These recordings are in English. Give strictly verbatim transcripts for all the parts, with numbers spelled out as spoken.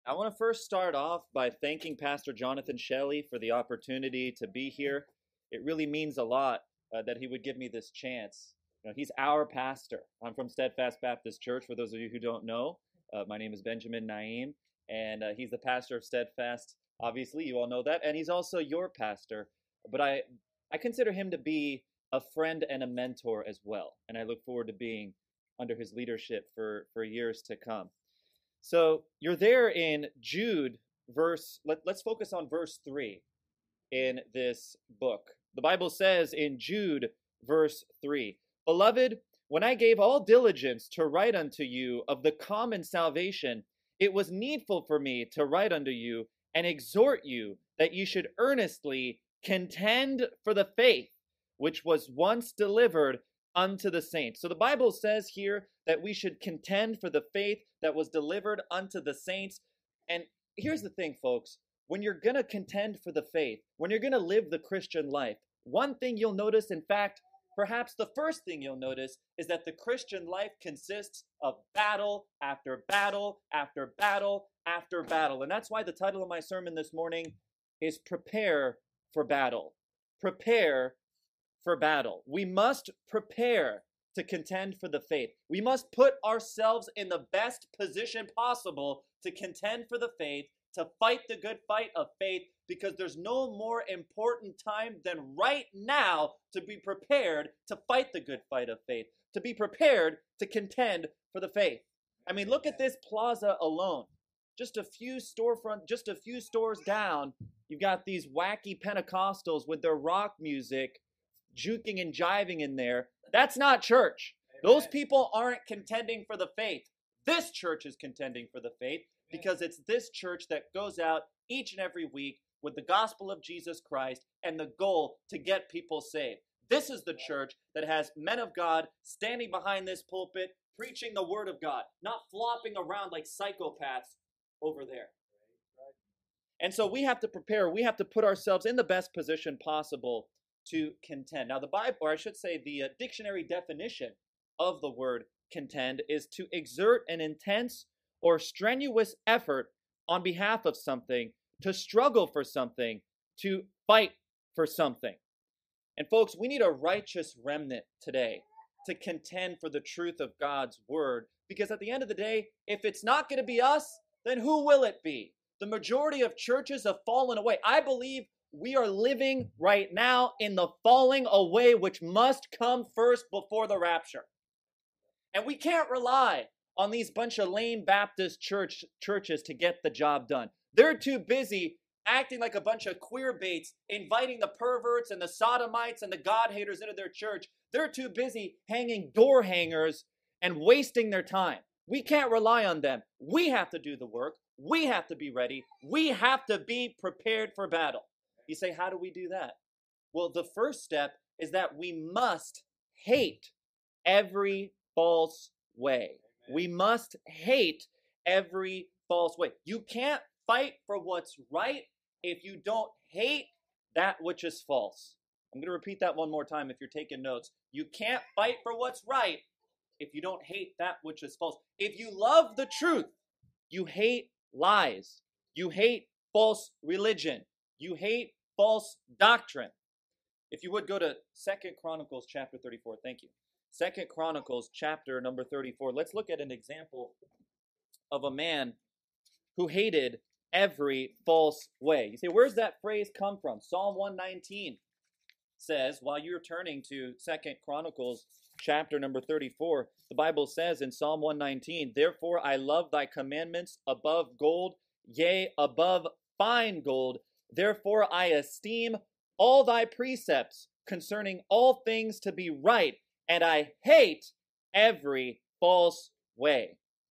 I want to first start off by thanking Pastor Jonathan Shelley for the opportunity to be here. It really means a lot uh, that he would give me this chance. You know, he's our pastor. I'm from Steadfast Baptist Church, for those of you who don't know. Uh, my name is Benjamin Naim, and uh, he's the pastor of Steadfast. Obviously, you all know that, and he's also your pastor. But I, I consider him to be a friend and a mentor as well, and I look forward to being under his leadership for, for years to come. So you're there in Jude, verse, let, let's focus on verse three in this book. The Bible says in Jude, verse three, "Beloved, when I gave all diligence to write unto you of the common salvation, it was needful for me to write unto you and exhort you that you should earnestly contend for the faith which was once delivered unto the saints." So the Bible says here that we should contend for the faith that was delivered unto the saints. And here's the thing, folks. When you're going to contend for the faith, when you're going to live the Christian life, one thing you'll notice, in fact, perhaps the first thing you'll notice, is that the Christian life consists of battle after battle after battle after battle. And that's why the title of my sermon this morning is Prepare for Battle. Prepare for battle. We must prepare to contend for the faith. We must put ourselves in the best position possible to contend for the faith, to fight the good fight of faith, because there's no more important time than right now to be prepared to fight the good fight of faith, to be prepared to contend for the faith. I mean, look at this plaza alone. Just a few storefront, just a few stores down, you've got these wacky Pentecostals with their rock music juking and jiving in there. That's not church. Those people aren't contending for the faith. This church is contending for the faith because it's this church that goes out each and every week with the gospel of Jesus Christ and the goal to get people saved. This is the church that has men of God standing behind this pulpit, preaching the word of God, not flopping around like psychopaths over there. And so we have to prepare. We have to put ourselves in the best position possible to contend. Now the Bible, or I should say the uh, dictionary definition of the word contend, is to exert an intense or strenuous effort on behalf of something, to struggle for something, to fight for something. And folks, we need a righteous remnant today to contend for the truth of God's word, because at the end of the day, if it's not going to be us, then who will it be? The majority of churches have fallen away. I believe we are living right now in the falling away which must come first before the rapture. And we can't rely on these bunch of lame Baptist church churches to get the job done. They're too busy acting like a bunch of queer baits, inviting the perverts and the sodomites and the God haters into their church. They're too busy hanging door hangers and wasting their time. We can't rely on them. We have to do the work. We have to be ready. We have to be prepared for battle. You say, how do we do that? Well, the first step is that we must hate every false way. Amen. We must hate every false way. You can't fight for what's right if you don't hate that which is false. I'm going to repeat that one more time if you're taking notes. You can't fight for what's right if you don't hate that which is false. If you love the truth, you hate lies. You hate false religion. You hate false doctrine. If you would go to Second Chronicles chapter thirty-four. Thank you. Second Chronicles chapter number thirty-four. Let's look at an example of a man who hated every false way. You say, where's that phrase come from? Psalm one nineteen says, while you're turning to Second Chronicles chapter number thirty-four, the Bible says in Psalm one nineteen, "Therefore I love thy commandments above gold, yea, above fine gold. Therefore I esteem all thy precepts concerning all things to be right, and I hate every false way."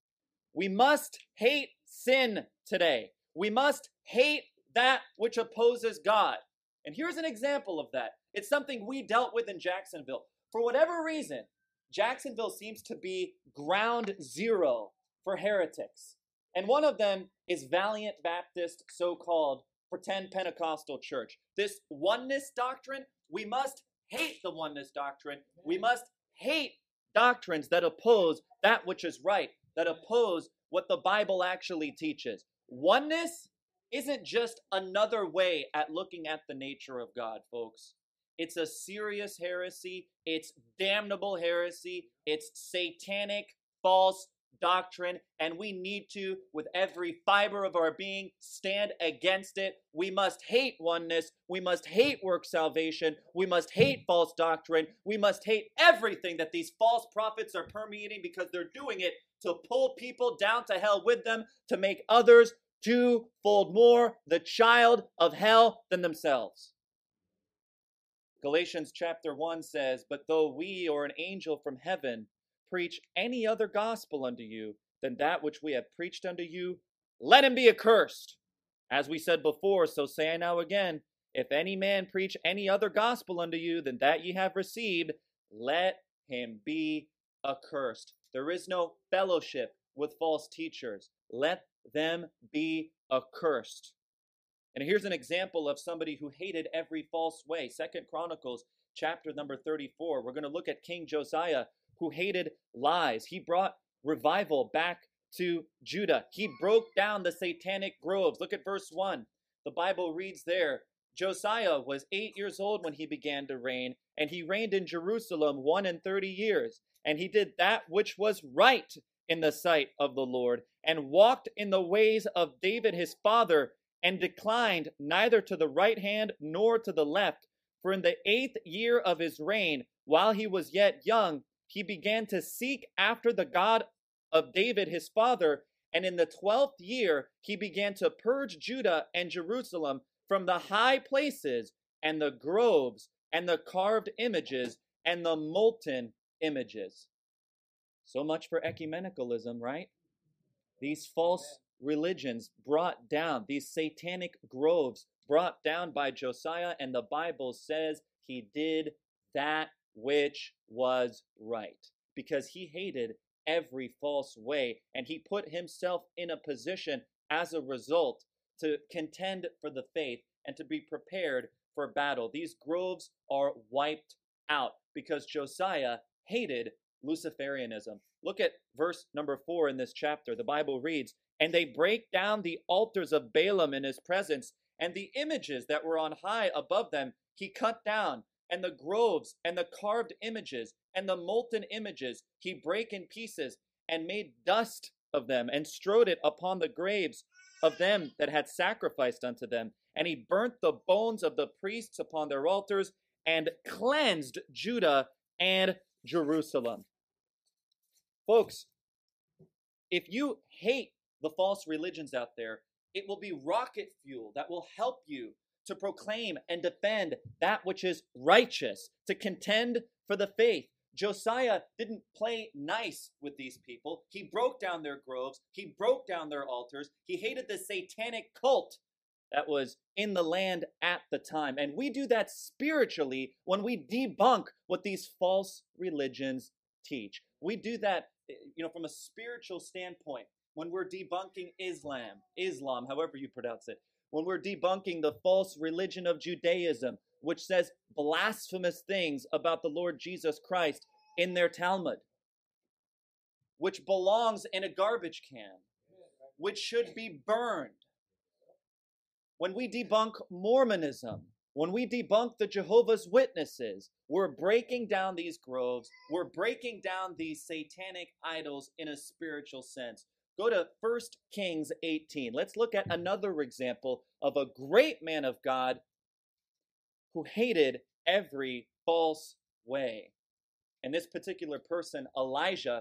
We must hate sin today. We must hate that which opposes God. And here's an example of that. It's something we dealt with in Jacksonville. For whatever reason, Jacksonville seems to be ground zero for heretics. And one of them is Valiant Baptist, so-called pretend Pentecostal church. This oneness doctrine, we must hate the oneness doctrine. We must hate doctrines that oppose that which is right, that oppose what the Bible actually teaches. Oneness isn't just another way at looking at the nature of God, folks. It's a serious heresy. It's damnable heresy. It's satanic, false doctrine, and we need to, with every fiber of our being, stand against it. We must hate oneness. We must hate work salvation. We must hate false doctrine. We must hate everything that these false prophets are permeating, because they're doing it to pull people down to hell with them, to make others twofold more the child of hell than themselves. Galatians chapter one says, "But though we or an angel from heaven preach any other gospel unto you than that which we have preached unto you, let him be accursed. As we said before, so say I now again, if any man preach any other gospel unto you than that ye have received, let him be accursed." There is no fellowship with false teachers. Let them be accursed. And here's an example of somebody who hated every false way. Second Chronicles chapter number thirty-four. We're going to look at King Josiah, who hated lies. He brought revival back to Judah. He broke down the satanic groves. Look at verse one. The Bible reads there, Josiah was eight years old when he began to reign, and he reigned in Jerusalem one and thirty years. And he did that which was right in the sight of the Lord, and walked in the ways of David his father, and declined neither to the right hand nor to the left. For in the eighth year of his reign, while he was yet young, he began to seek after the God of David his father, and in the twelfth year he began to purge Judah and Jerusalem from the high places and the groves and the carved images and the molten images. So much for ecumenicalism, right? These false religions brought down, these satanic groves brought down by Josiah, and the Bible says he did that which was right, because he hated every false way, and he put himself in a position as a result to contend for the faith and to be prepared for battle. These groves are wiped out because Josiah hated Luciferianism. Look at verse number four in this chapter. The Bible reads, "And they break down the altars of Balaam in his presence, and the images that were on high above them he cut down, and the groves and the carved images and the molten images he brake in pieces, and made dust of them, and strode it upon the graves of them that had sacrificed unto them. And he burnt the bones of the priests upon their altars, and cleansed Judah and Jerusalem." Folks, if you hate the false religions out there, it will be rocket fuel that will help you to proclaim and defend that which is righteous, to contend for the faith. Josiah didn't play nice with these people. He broke down their groves. He broke down their altars. He hated the satanic cult that was in the land at the time. And we do that spiritually when we debunk what these false religions teach. We do that, you know, from a spiritual standpoint, when we're debunking Islam, Islam, however you pronounce it, when we're debunking the false religion of Judaism, which says blasphemous things about the Lord Jesus Christ in their Talmud, which belongs in a garbage can, which should be burned. When we debunk Mormonism, when we debunk the Jehovah's Witnesses, we're breaking down these groves, we're breaking down these satanic idols in a spiritual sense. Go to First Kings eighteen. Let's look at another example of a great man of God who hated every false way. And this particular person, Elijah,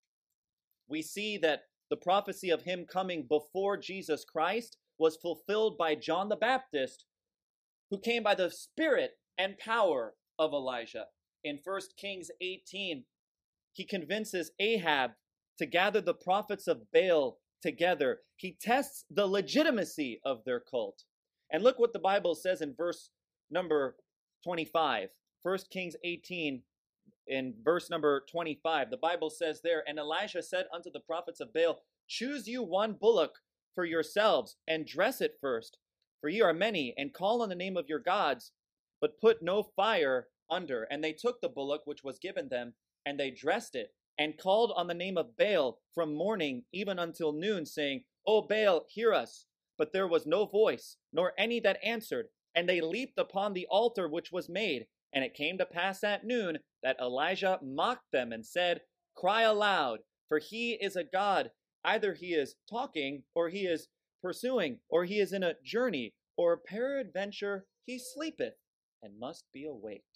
we see that the prophecy of him coming before Jesus Christ was fulfilled by John the Baptist, who came by the spirit and power of Elijah. In First Kings eighteen, he convinces Ahab to gather the prophets of Baal together. He tests the legitimacy of their cult. And look what the Bible says in verse number twenty-five. First Kings eighteen, in verse number twenty-five, the Bible says there, "And Elisha said unto the prophets of Baal, Choose you one bullock for yourselves, and dress it first, for ye are many, and call on the name of your gods, but put no fire under. And they took the bullock which was given them, and they dressed it, and called on the name of Baal from morning even until noon, saying, O Baal, hear us. But there was no voice, nor any that answered. And they leaped upon the altar which was made. And it came to pass at noon that Elijah mocked them and said, Cry aloud, for he is a god. Either he is talking, or he is pursuing, or he is in a journey, or peradventure he sleepeth, and must be awaked.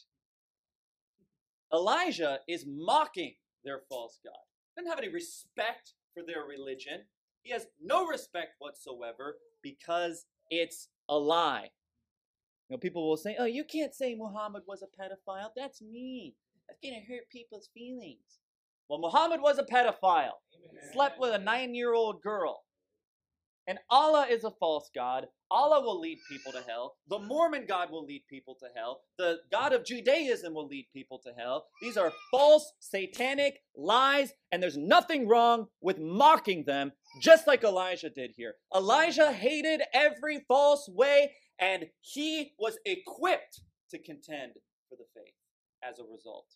Elijah is mocking their false god. He doesn't have any respect for their religion. He has no respect whatsoever because it's a lie. You know, people will say, oh, you can't say Muhammad was a pedophile. That's mean. That's going to hurt people's feelings. Well, Muhammad was a pedophile. Amen. Slept with a nine-year-old girl. And Allah is a false god. Allah will lead people to hell. The Mormon God will lead people to hell. The God of Judaism will lead people to hell. These are false, satanic lies, and there's nothing wrong with mocking them, just like Elijah did here. Elijah hated every false way, and he was equipped to contend for the faith as a result.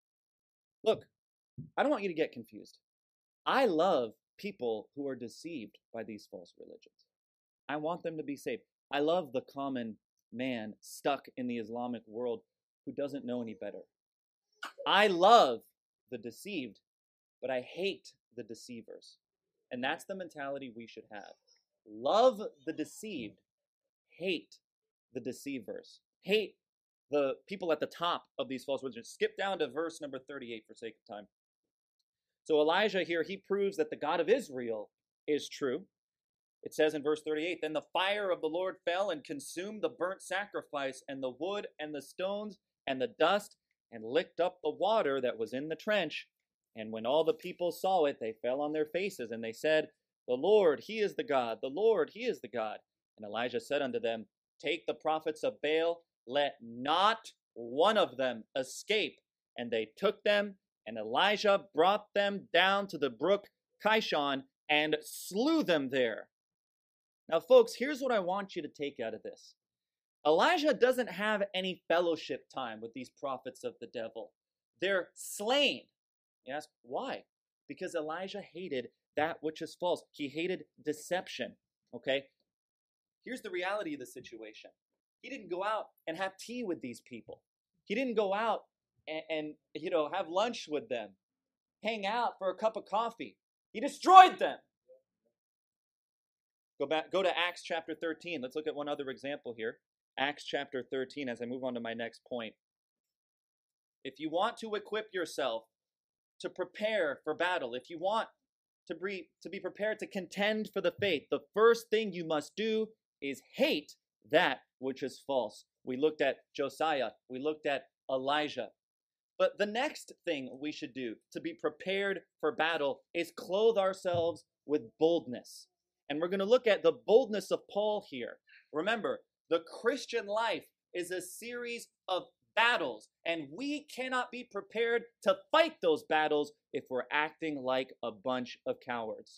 Look, I don't want you to get confused. I love people who are deceived by these false religions. I want them to be saved. I love the common man stuck in the Islamic world who doesn't know any better. I love the deceived, but I hate the deceivers. And that's the mentality we should have. Love the deceived, hate the deceivers, hate the people at the top of these false religions. Skip down to verse number thirty-eight for sake of time. So Elijah here, he proves that the God of Israel is true. It says in verse thirty-eight, Then the fire of the Lord fell and consumed the burnt sacrifice and the wood and the stones and the dust and licked up the water that was in the trench. And when all the people saw it, they fell on their faces and they said, The Lord, he is the God. The Lord, he is the God. And Elijah said unto them, Take the prophets of Baal, let not one of them escape. And they took them, and Elijah brought them down to the brook Kishon and slew them there. Now, folks, here's what I want you to take out of this. Elijah doesn't have any fellowship time with these prophets of the devil. They're slain. You ask, why? Because Elijah hated that which is false. He hated deception, okay? Here's the reality of the situation. He didn't go out and have tea with these people. He didn't go out and, and you know, have lunch with them, hang out for a cup of coffee. He destroyed them. Go back, go to Acts chapter thirteen. Let's look at one other example here. Acts chapter thirteen, as I move on to my next point. If you want to equip yourself to prepare for battle, if you want to be, to be prepared to contend for the faith, the first thing you must do is hate that which is false. We looked at Josiah. We looked at Elijah. But the next thing we should do to be prepared for battle is clothe ourselves with boldness. And we're going to look at the boldness of Paul here. Remember, the Christian life is a series of battles, and we cannot be prepared to fight those battles if we're acting like a bunch of cowards.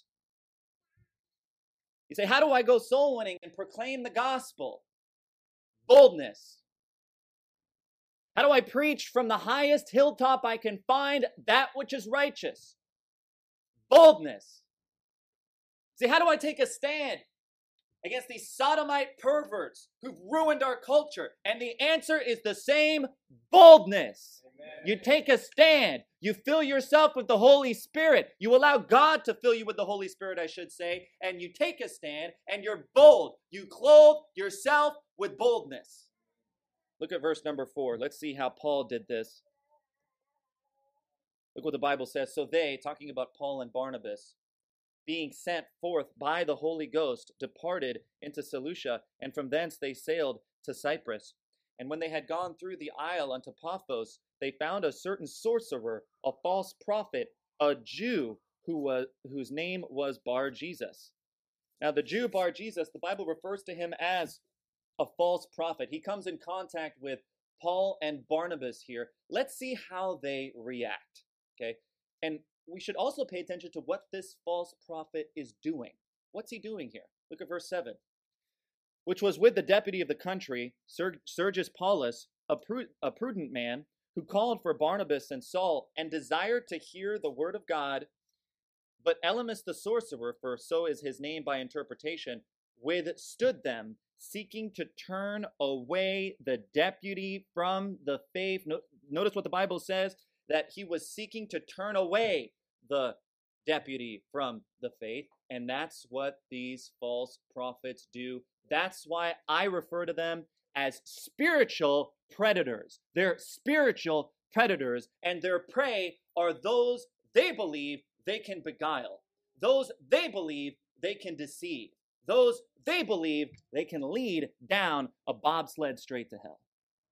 You say, how do I go soul winning and proclaim the gospel? Boldness. How do I preach from the highest hilltop I can find that which is righteous? Boldness. See, how do I take a stand against these sodomite perverts who've ruined our culture? And the answer is the same: boldness. Amen. You take a stand. You fill yourself with the Holy Spirit. You allow God to fill you with the Holy Spirit, I should say, and you take a stand and you're bold. You clothe yourself with boldness. Look at verse number four. Let's see how Paul did this. Look what the Bible says. So they, talking about Paul and Barnabas, being sent forth by the Holy Ghost, departed into Seleucia, and from thence they sailed to Cyprus. And when they had gone through the isle unto Paphos, they found a certain sorcerer, a false prophet, a Jew, who was whose name was Bar-Jesus. Now the Jew Bar-Jesus, the Bible refers to him as a false prophet. He comes in contact with Paul and Barnabas here. Let's see how they react, okay? And we should also pay attention to what this false prophet is doing. What's he doing here? Look at verse seven. Which was with the deputy of the country, Ser- Sergius Paulus, a, pru- a prudent man, who called for Barnabas and Saul, and desired to hear the word of God, But Elymas the sorcerer, for so is his name by interpretation, withstood them, seeking to turn away the deputy from the faith. No, notice what the Bible says, that he was seeking to turn away the deputy from the faith. And that's what these false prophets do. That's why I refer to them as spiritual predators. They're spiritual predators, and their prey are those they believe they can beguile, those they believe they can deceive, those they believe they can lead down a bobsled straight to hell.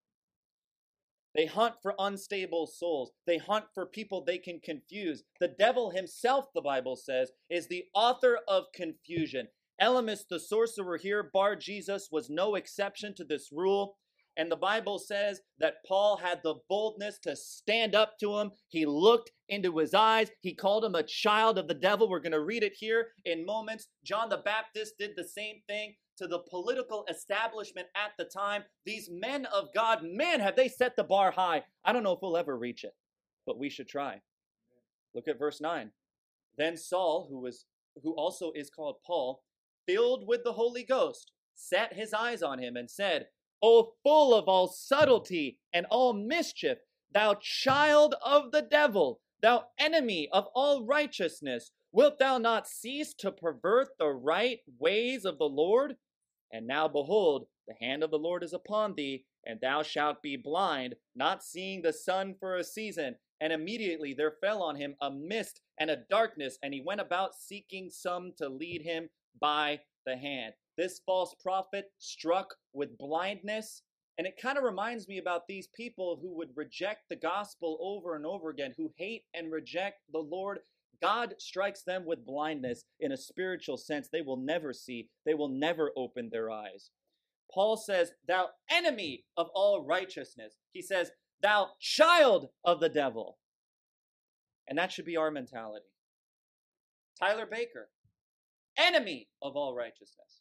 They hunt for unstable souls. They hunt for people they can confuse. The devil himself, the Bible says, is the author of confusion. Elymas the sorcerer here, Bar Jesus, was no exception to this rule. And the Bible says that Paul had the boldness to stand up to him. He looked into his eyes. He called him a child of the devil. We're going to read it here in moments. John the Baptist did the same thing to the political establishment at the time. These men of God, man, have they set the bar high. I don't know if we'll ever reach it, but we should try. Look at verse nine. Then Saul, who was, who also is called Paul, filled with the Holy Ghost, set his eyes on him and said, O full of all subtlety and all mischief, thou child of the devil, thou enemy of all righteousness, wilt thou not cease to pervert the right ways of the Lord? And now behold, the hand of the Lord is upon thee, and thou shalt be blind, not seeing the sun for a season. And immediately there fell on him a mist and a darkness, and he went about seeking some to lead him by the hand. This false prophet struck with blindness, and it kind of reminds me about these people who would reject the gospel over and over again, who hate and reject the Lord. God strikes them with blindness in a spiritual sense. They will never see. They will never open their eyes. Paul says, thou enemy of all righteousness. He says, thou child of the devil. And that should be our mentality. Tyler Baker, enemy of all righteousness.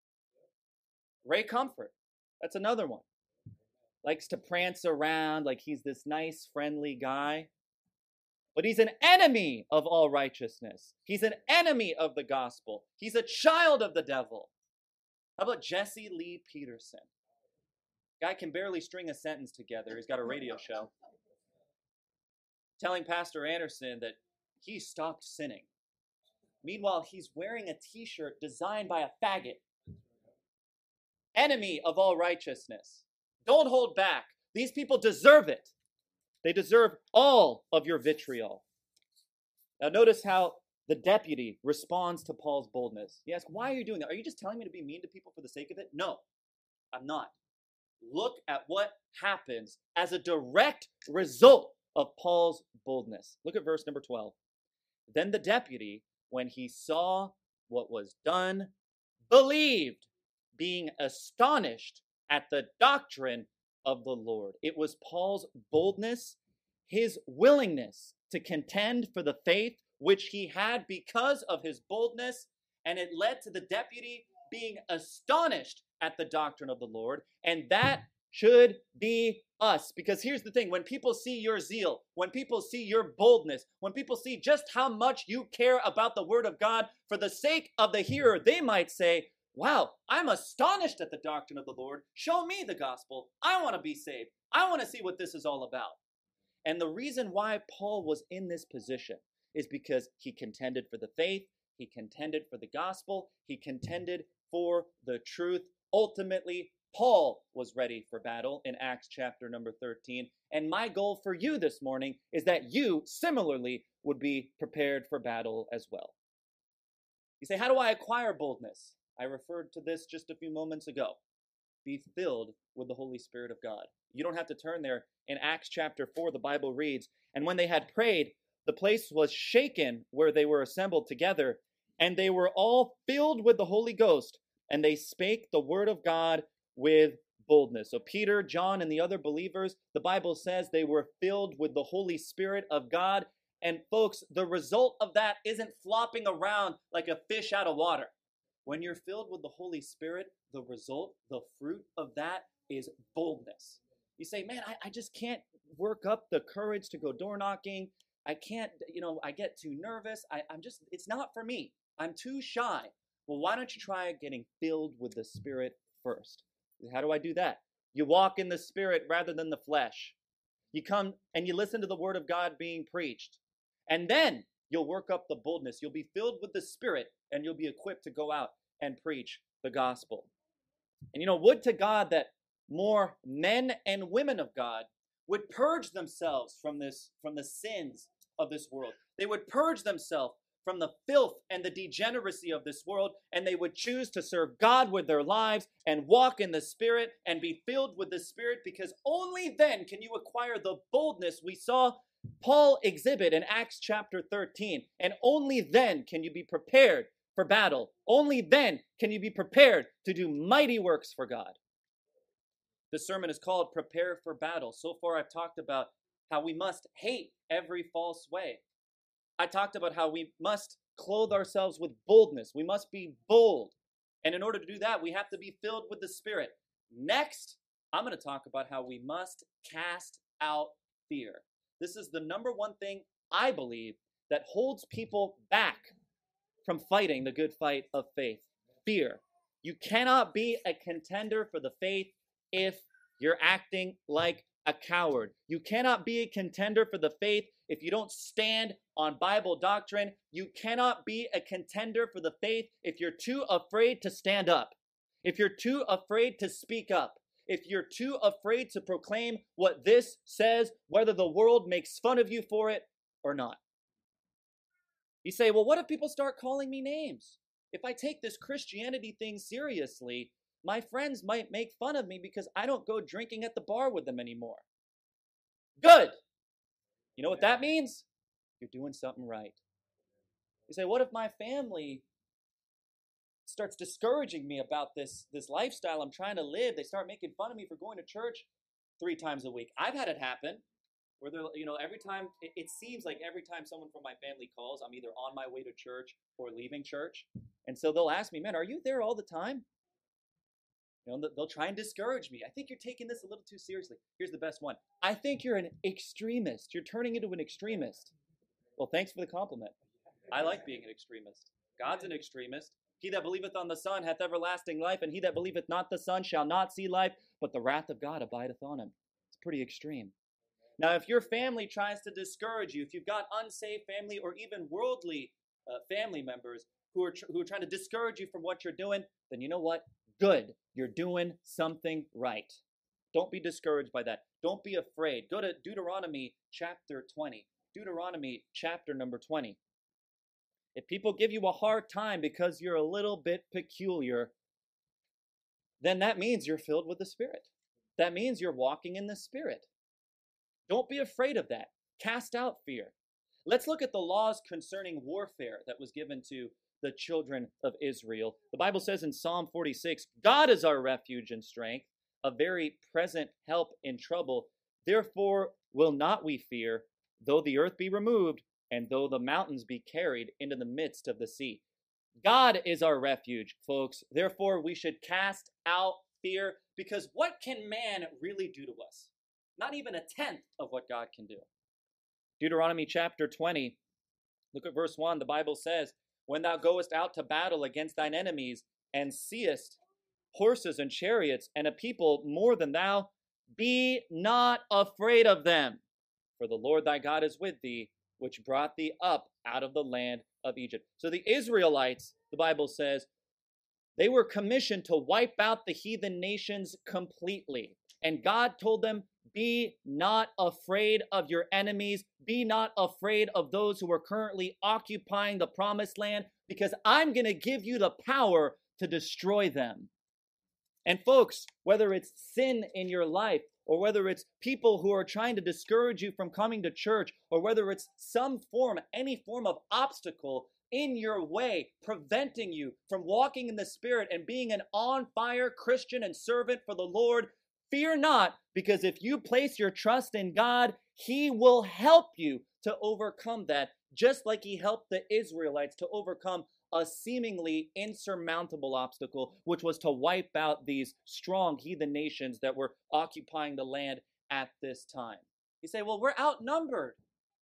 Ray Comfort, that's another one. Likes to prance around like he's this nice, friendly guy. But he's an enemy of all righteousness. He's an enemy of the gospel. He's a child of the devil. How about Jesse Lee Peterson? Guy can barely string a sentence together. He's got a radio show. Telling Pastor Anderson that he stopped sinning. Meanwhile, he's wearing a t-shirt designed by a faggot. Enemy of all righteousness. Don't hold back. These people deserve it. They deserve all of your vitriol. Now notice how the deputy responds to Paul's boldness. He asks, why are you doing that? Are you just telling me to be mean to people for the sake of it? No, I'm not. Look at what happens as a direct result of Paul's boldness. Look at verse number twelve. Then the deputy, when he saw what was done, believed, being astonished at the doctrine of the Lord. It was Paul's boldness, his willingness to contend for the faith which he had because of his boldness, and it led to the deputy being astonished at the doctrine of the Lord. And that should be us. Because here's the thing, when people see your zeal, when people see your boldness, when people see just how much you care about the word of God for the sake of the hearer, they might say, wow, I'm astonished at the doctrine of the Lord. Show me the gospel. I want to be saved. I want to see what this is all about. And the reason why Paul was in this position is because he contended for the faith, he contended for the gospel, he contended for the truth. Ultimately, Paul was ready for battle in Acts chapter number thirteen. And my goal for you this morning is that you similarly would be prepared for battle as well. You say, how do I acquire boldness? I referred to this just a few moments ago. Be filled with the Holy Spirit of God. You don't have to turn there. In Acts chapter four, the Bible reads, and when they had prayed, the place was shaken where they were assembled together, and they were all filled with the Holy Ghost, and they spake the word of God with boldness. So Peter, John, and the other believers, the Bible says they were filled with the Holy Spirit of God. And folks, the result of that isn't flopping around like a fish out of water. When you're filled with the Holy Spirit, the result, the fruit of that is boldness. You say, man, I, I just can't work up the courage to go door knocking. I can't, you know, I get too nervous. I, I'm just, it's not for me. I'm too shy. Well, why don't you try getting filled with the Spirit first? How do I do that? You walk in the Spirit rather than the flesh. You come and you listen to the Word of God being preached. And then you'll work up the boldness. You'll be filled with the Spirit and you'll be equipped to go out and preach the gospel. And you know, would to God that more men and women of God would purge themselves from this, from the sins of this world. They would purge themselves from the filth and the degeneracy of this world, and they would choose to serve God with their lives and walk in the Spirit and be filled with the Spirit, because only then can you acquire the boldness we saw Paul exhibit in Acts chapter thirteen, and only then can you be prepared for battle. Only then can you be prepared to do mighty works for God. This sermon is called Prepare for Battle. So far I've talked about how we must hate every false way. I talked about how we must clothe ourselves with boldness. We must be bold. And in order to do that, we have to be filled with the Spirit. Next, I'm going to talk about how we must cast out fear. This is the number one thing I believe that holds people back from fighting the good fight of faith. Fear. You cannot be a contender for the faith if you're acting like a coward. You cannot be a contender for the faith if you don't stand on Bible doctrine. You cannot be a contender for the faith if you're too afraid to stand up. If you're too afraid to speak up. If you're too afraid to proclaim what this says, whether the world makes fun of you for it or not. You say, well, what if people start calling me names? If I take this Christianity thing seriously, my friends might make fun of me because I don't go drinking at the bar with them anymore. Good. You know what that means? You're doing something right. You say, what if my family starts discouraging me about this, this lifestyle I'm trying to live? They start making fun of me for going to church three times a week. I've had it happen where they're, you know, every time, it, it seems like every time someone from my family calls, I'm either on my way to church or leaving church. And so they'll ask me, man, are you there all the time? You know, they'll try and discourage me. I think you're taking this a little too seriously. Here's the best one. I think you're an extremist. You're turning into an extremist. Well, thanks for the compliment. I like being an extremist. God's an extremist. He that believeth on the Son hath everlasting life, and he that believeth not the Son shall not see life, but the wrath of God abideth on him. It's pretty extreme. Now, if your family tries to discourage you, if you've got unsaved family or even worldly uh, family members who are, tr- who are trying to discourage you from what you're doing, then you know what? Good. You're doing something right. Don't be discouraged by that. Don't be afraid. Go to Deuteronomy chapter twenty. Deuteronomy chapter number twenty. If people give you a hard time because you're a little bit peculiar, then that means you're filled with the Spirit. That means you're walking in the Spirit. Don't be afraid of that. Cast out fear. Let's look at the laws concerning warfare that was given to the children of Israel. The Bible says in Psalm forty-six, God is our refuge and strength, a very present help in trouble. Therefore will not we fear, though the earth be removed, and though the mountains be carried into the midst of the sea. God is our refuge, folks. Therefore we should cast out fear, because what can man really do to us? Not even a tenth of what God can do. Deuteronomy chapter twenty, look at verse one. The Bible says, when thou goest out to battle against thine enemies, and seest horses and chariots, and a people more than thou, be not afraid of them. For the Lord thy God is with thee, which brought thee up out of the land of Egypt. So the Israelites, the Bible says, they were commissioned to wipe out the heathen nations completely. And God told them, be not afraid of your enemies. Be not afraid of those who are currently occupying the promised land, because I'm going to give you the power to destroy them. And folks, whether it's sin in your life, or whether it's people who are trying to discourage you from coming to church, or whether it's some form, any form of obstacle in your way, preventing you from walking in the Spirit and being an on-fire Christian and servant for the Lord, fear not, because if you place your trust in God, He will help you to overcome that, just like He helped the Israelites to overcome a seemingly insurmountable obstacle, which was to wipe out these strong heathen nations that were occupying the land at this time. You say, well, we're outnumbered.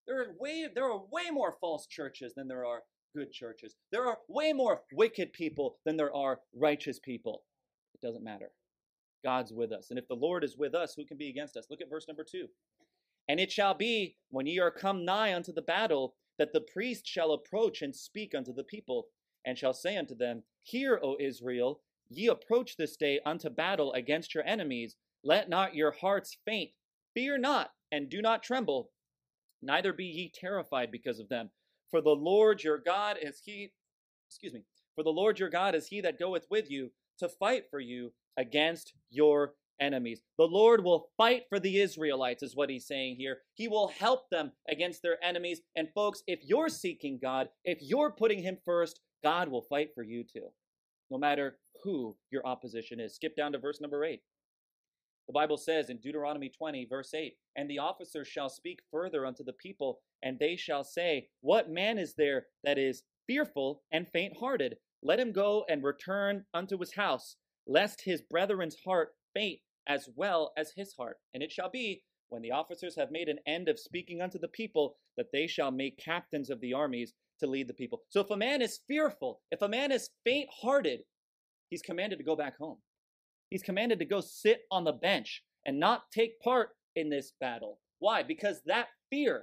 There are way, there are way more false churches than there are good churches. There are way more wicked people than there are righteous people. It doesn't matter. God's with us. And if the Lord is with us, who can be against us? Look at verse number two. And it shall be, when ye are come nigh unto the battle, that the priest shall approach and speak unto the people, and shall say unto them, Hear, O Israel, ye approach this day unto battle against your enemies. Let not your hearts faint. Fear not, and do not tremble. Neither be ye terrified because of them. For the Lord your God is he, excuse me, for the Lord your God is he that goeth with you to fight for you against your enemies. The Lord will fight for the Israelites, is what he's saying here. He will help them against their enemies. And folks, if you're seeking God, if you're putting him first, God will fight for you too, no matter who your opposition is. Skip down to verse number eight. The Bible says in Deuteronomy twenty, verse eight, And the officers shall speak further unto the people, and they shall say, What man is there that is fearful and faint-hearted? Let him go and return unto his house, lest his brethren's heart faint as well as his heart. And it shall be, when the officers have made an end of speaking unto the people, that they shall make captains of the armies to lead the people. So if a man is fearful, if a man is faint-hearted, he's commanded to go back home. He's commanded to go sit on the bench and not take part in this battle. Why? Because that fear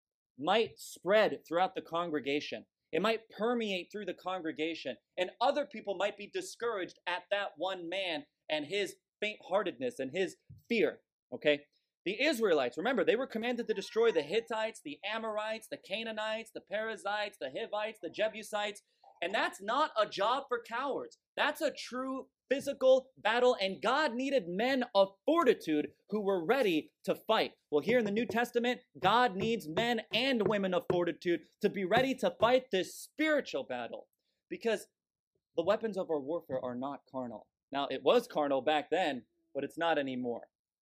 might spread throughout the congregation. It might permeate through the congregation, and other people might be discouraged at that one man and his faint-heartedness and his fear. Okay? The Israelites, remember, they were commanded to destroy the Hittites, the Amorites, the Canaanites, the Perizzites, the Hivites, the Jebusites, and that's not a job for cowards. That's a true physical battle, and God needed men of fortitude who were ready to fight. Well, here in the New Testament, God needs men and women of fortitude to be ready to fight this spiritual battle, because the weapons of our warfare are not carnal. Now, it was carnal back then, but it's not anymore.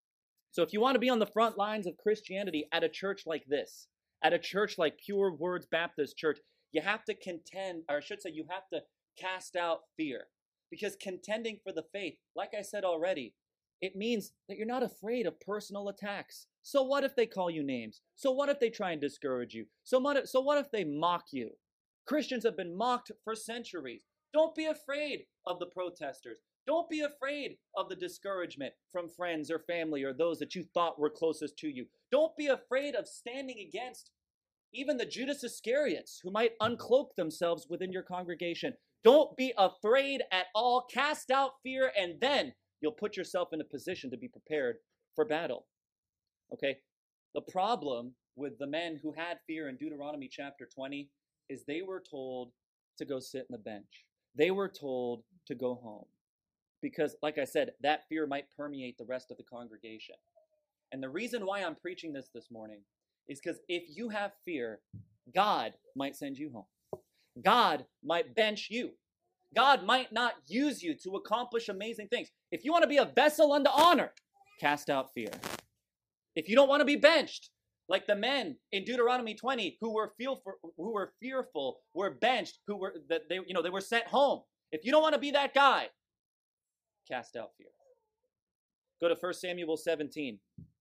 So if you want to be on the front lines of Christianity at a church like this, at a church like Pure Words Baptist Church, you have to contend, or I should say you have to cast out fear. Because contending for the faith, like I said already, it means that you're not afraid of personal attacks. So what if they call you names? So what if they try and discourage you? So what if, so what if they mock you? Christians have been mocked for centuries. Don't be afraid of the protesters. Don't be afraid of the discouragement from friends or family or those that you thought were closest to you. Don't be afraid of standing against even the Judas Iscariots who might uncloak themselves within your congregation. Don't be afraid at all. Cast out fear, and then you'll put yourself in a position to be prepared for battle. Okay? The problem with the men who had fear in Deuteronomy chapter twenty is they were told to go sit in the bench. They were told to go home. Because, like I said, that fear might permeate the rest of the congregation. And the reason why I'm preaching this this morning is because if you have fear, God might send you home. God might bench you. God might not use you to accomplish amazing things. If you want to be a vessel unto honor, cast out fear. If you don't want to be benched, like the men in Deuteronomy twenty who were fearful, who were fearful, were benched, who were that they you know they were sent home. If you don't want to be that guy, cast out fear. Go to First Samuel seventeen.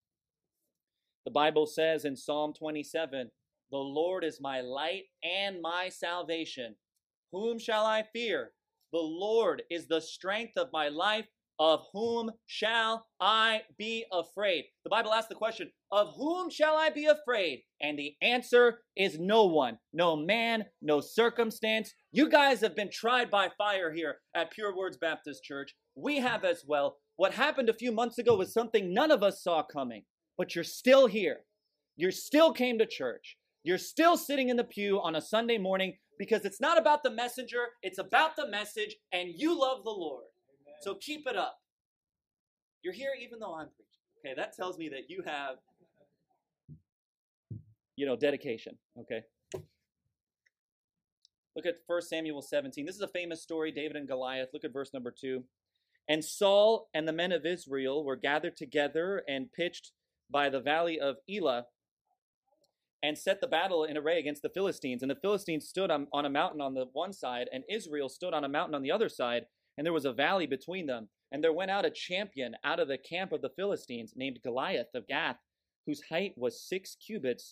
The Bible says in Psalm twenty-seven, "The Lord is my light and my salvation. Whom shall I fear? The Lord is the strength of my life. Of whom shall I be afraid?" The Bible asks the question, of whom shall I be afraid? And the answer is no one. No man, no circumstance. You guys have been tried by fire here at Pure Words Baptist Church. We have as well. What happened a few months ago was something none of us saw coming. But you're still here. You still came to church. You're still sitting in the pew on a Sunday morning because it's not about the messenger. It's about the message, and you love the Lord. Amen. So keep it up. You're here even though I'm preaching. Okay, that tells me that you have, you know, dedication. Okay. Look at First Samuel seventeen. This is a famous story, David and Goliath. Look at verse number two. "And Saul and the men of Israel were gathered together and pitched by the valley of Elah, and set the battle in array against the Philistines. And the Philistines stood on, on a mountain on the one side, and Israel stood on a mountain on the other side, and there was a valley between them. And there went out a champion out of the camp of the Philistines, named Goliath of Gath, whose height was six cubits,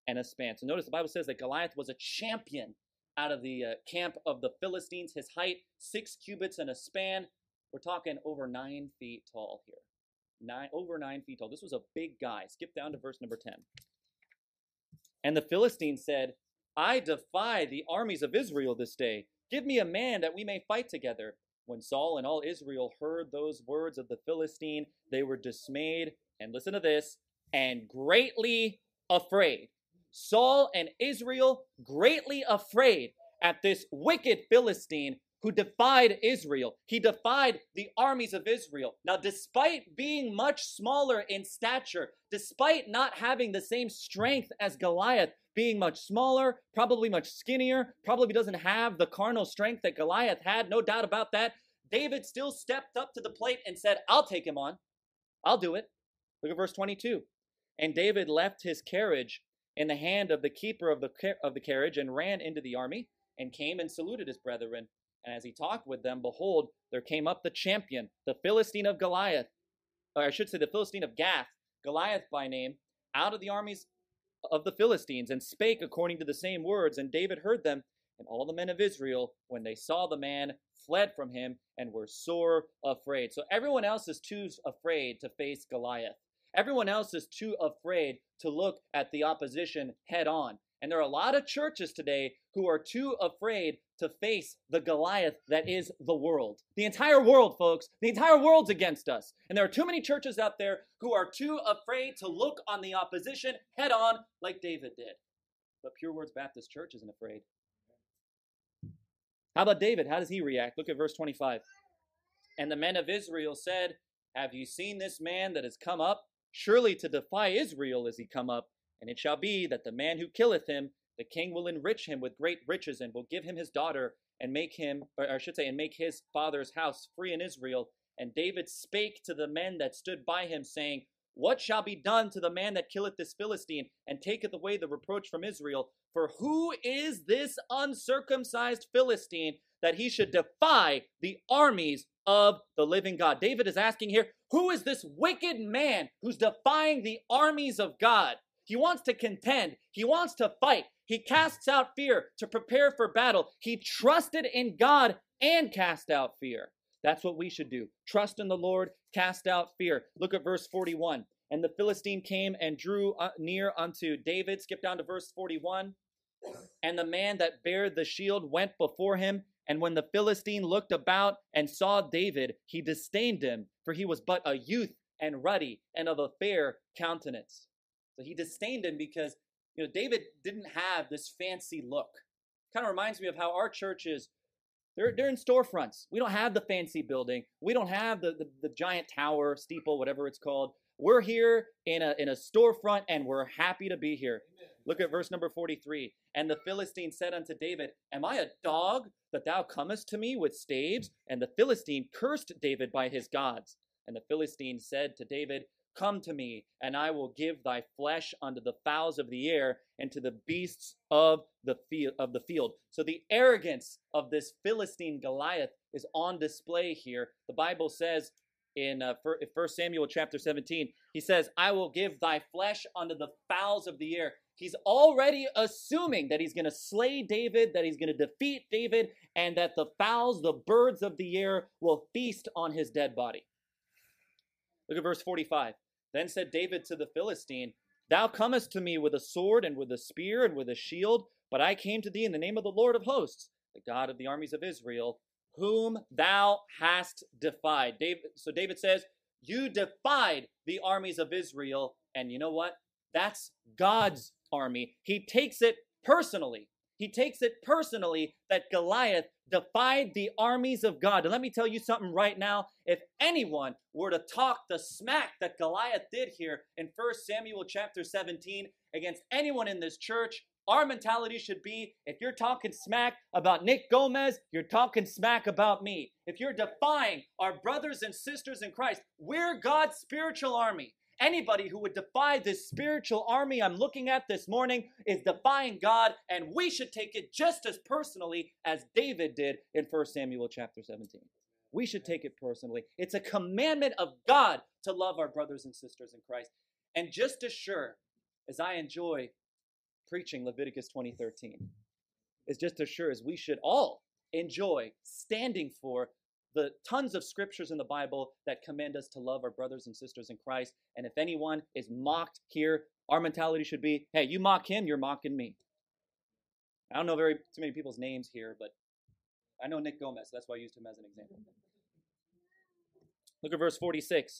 and a span. So notice the Bible says that Goliath was a champion out of the uh, camp of the Philistines. His height, six cubits and a span. We're talking over nine feet tall here. Nine, over nine feet tall. This was a big guy. Skip down to verse number ten. And the Philistine said, I defy the armies of Israel this day. Give me a man that we may fight together. When Saul and all Israel heard those words of the Philistine, they were dismayed, and listen to this, and greatly afraid. Saul and Israel greatly afraid at this wicked Philistine who defied Israel. He defied the armies of Israel. Now, despite being much smaller in stature, despite not having the same strength as Goliath, being much smaller, probably much skinnier, probably doesn't have the carnal strength that Goliath had, no doubt about that, David still stepped up to the plate and said, I'll take him on. I'll do it. Look at verse twenty-two. And David left his carriage in the hand of the keeper of the, of the carriage and ran into the army and came and saluted his brethren. And as he talked with them, behold, there came up the champion, the Philistine of Goliath, or I should say the Philistine of Gath, Goliath by name, out of the armies of the Philistines, and spake according to the same words. And David heard them, and all the men of Israel, when they saw the man, fled from him and were sore afraid. So everyone else is too afraid to face Goliath. Everyone else is too afraid to look at the opposition head on. And there are a lot of churches today who are too afraid to face the Goliath that is the world. The entire world, folks. The entire world's against us. And there are too many churches out there who are too afraid to look on the opposition head on like David did. But Pure Words Baptist Church isn't afraid. How about David? How does he react? Look at verse twenty-five. And the men of Israel said, Have you seen this man that has come up? Surely to defy Israel is he come up. And it shall be that the man who killeth him, the king will enrich him with great riches, and will give him his daughter, and make him, or I should say, and make his father's house free in Israel. And David spake to the men that stood by him, saying, What shall be done to the man that killeth this Philistine, and taketh away the reproach from Israel? For who is this uncircumcised Philistine, that he should defy the armies of the living God? David is asking here, who is this wicked man who's defying the armies of God? He wants to contend. He wants to fight. He casts out fear to prepare for battle. He trusted in God and cast out fear. That's what we should do. Trust in the Lord, cast out fear. Look at verse forty-one. And the Philistine came and drew near unto David. Skip down to verse forty-one. And the man that bare the shield went before him. And when the Philistine looked about and saw David, he disdained him, for he was but a youth and ruddy and of a fair countenance. So he disdained him because, you know, David didn't have this fancy look. Kind of reminds me of how our churches, they're, they're in storefronts. We don't have the fancy building. We don't have the, the, the giant tower, steeple, whatever it's called. We're here in a, in a storefront, and we're happy to be here. Amen. Look at verse number forty-three. And the Philistine said unto David, Am I a dog that thou comest to me with staves? And the Philistine cursed David by his gods. And the Philistine said to David, Come to me, and I will give thy flesh unto the fowls of the air and to the beasts of the field. Of the field. So the arrogance of this Philistine Goliath is on display here. The Bible says in uh, First Samuel chapter seventeen, he says, I will give thy flesh unto the fowls of the air. He's already assuming that he's going to slay David, that he's going to defeat David, and that the fowls, the birds of the air, will feast on his dead body. Look at verse forty-five. Then said David to the Philistine, Thou comest to me with a sword and with a spear and with a shield, but I came to thee in the name of the Lord of hosts, the God of the armies of Israel, whom thou hast defied. David, so David says, you defied the armies of Israel, and you know what? That's God's army. He takes it personally. He takes it personally that Goliath defied the armies of God. And let me tell you something right now. If anyone were to talk the smack that Goliath did here in First Samuel chapter seventeen against anyone in this church, our mentality should be, if you're talking smack about Nick Gomez, you're talking smack about me. If you're defying our brothers and sisters in Christ, we're God's spiritual army. Anybody who would defy this spiritual army I'm looking at this morning is defying God, and we should take it just as personally as David did in First Samuel chapter seventeen. We should take it personally. It's a commandment of God to love our brothers and sisters in Christ. And just as sure as I enjoy preaching Leviticus twenty thirteen. It's just as sure as we should all enjoy standing for the tons of scriptures in the Bible that command us to love our brothers and sisters in Christ. And if anyone is mocked here, our mentality should be, hey, you mock him, you're mocking me. I don't know very too many people's names here, but I know Nick Gomez, so that's why I used him as an example. Look at verse forty-six.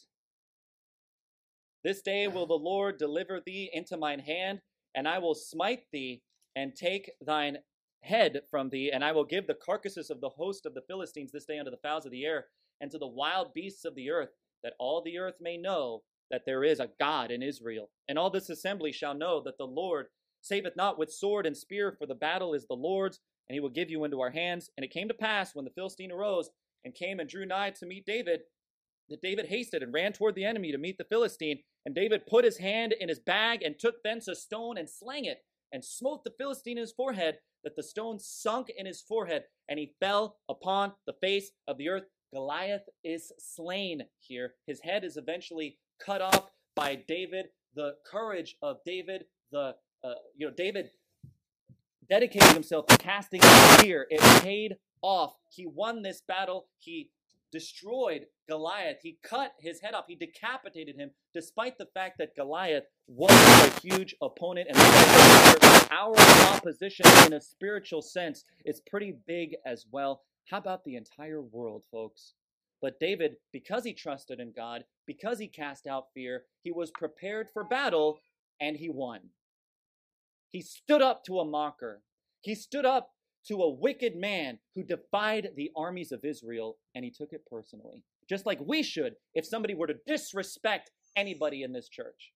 This day will the Lord deliver thee into mine hand, and I will smite thee and take thine head from thee, and I will give the carcasses of the host of the Philistines this day unto the fowls of the air and to the wild beasts of the earth, that all the earth may know that there is a God in Israel. And all this assembly shall know that the Lord saveth not with sword and spear, for the battle is the Lord's, and he will give you into our hands. And it came to pass, when the Philistine arose and came and drew nigh to meet David, that David hasted and ran toward the enemy to meet the Philistine. And David put his hand in his bag and took thence a stone and slang it, and smote the Philistine in his forehead, that the stone sunk in his forehead, and he fell upon the face of the earth. Goliath is slain here. His head is eventually cut off by David. The courage of David, the uh, you know, David dedicated himself to casting out fear. It paid off. He won this battle. He destroyed Goliath. He cut his head off. He decapitated him, despite the fact that Goliath was a huge opponent. And our opposition in a spiritual sense is pretty big as well. How about the entire world, folks? But David, because he trusted in God, because he cast out fear, he was prepared for battle, and he won. He stood up to a mocker. He stood up to a wicked man who defied the armies of Israel, and he took it personally. Just like we should if somebody were to disrespect anybody in this church.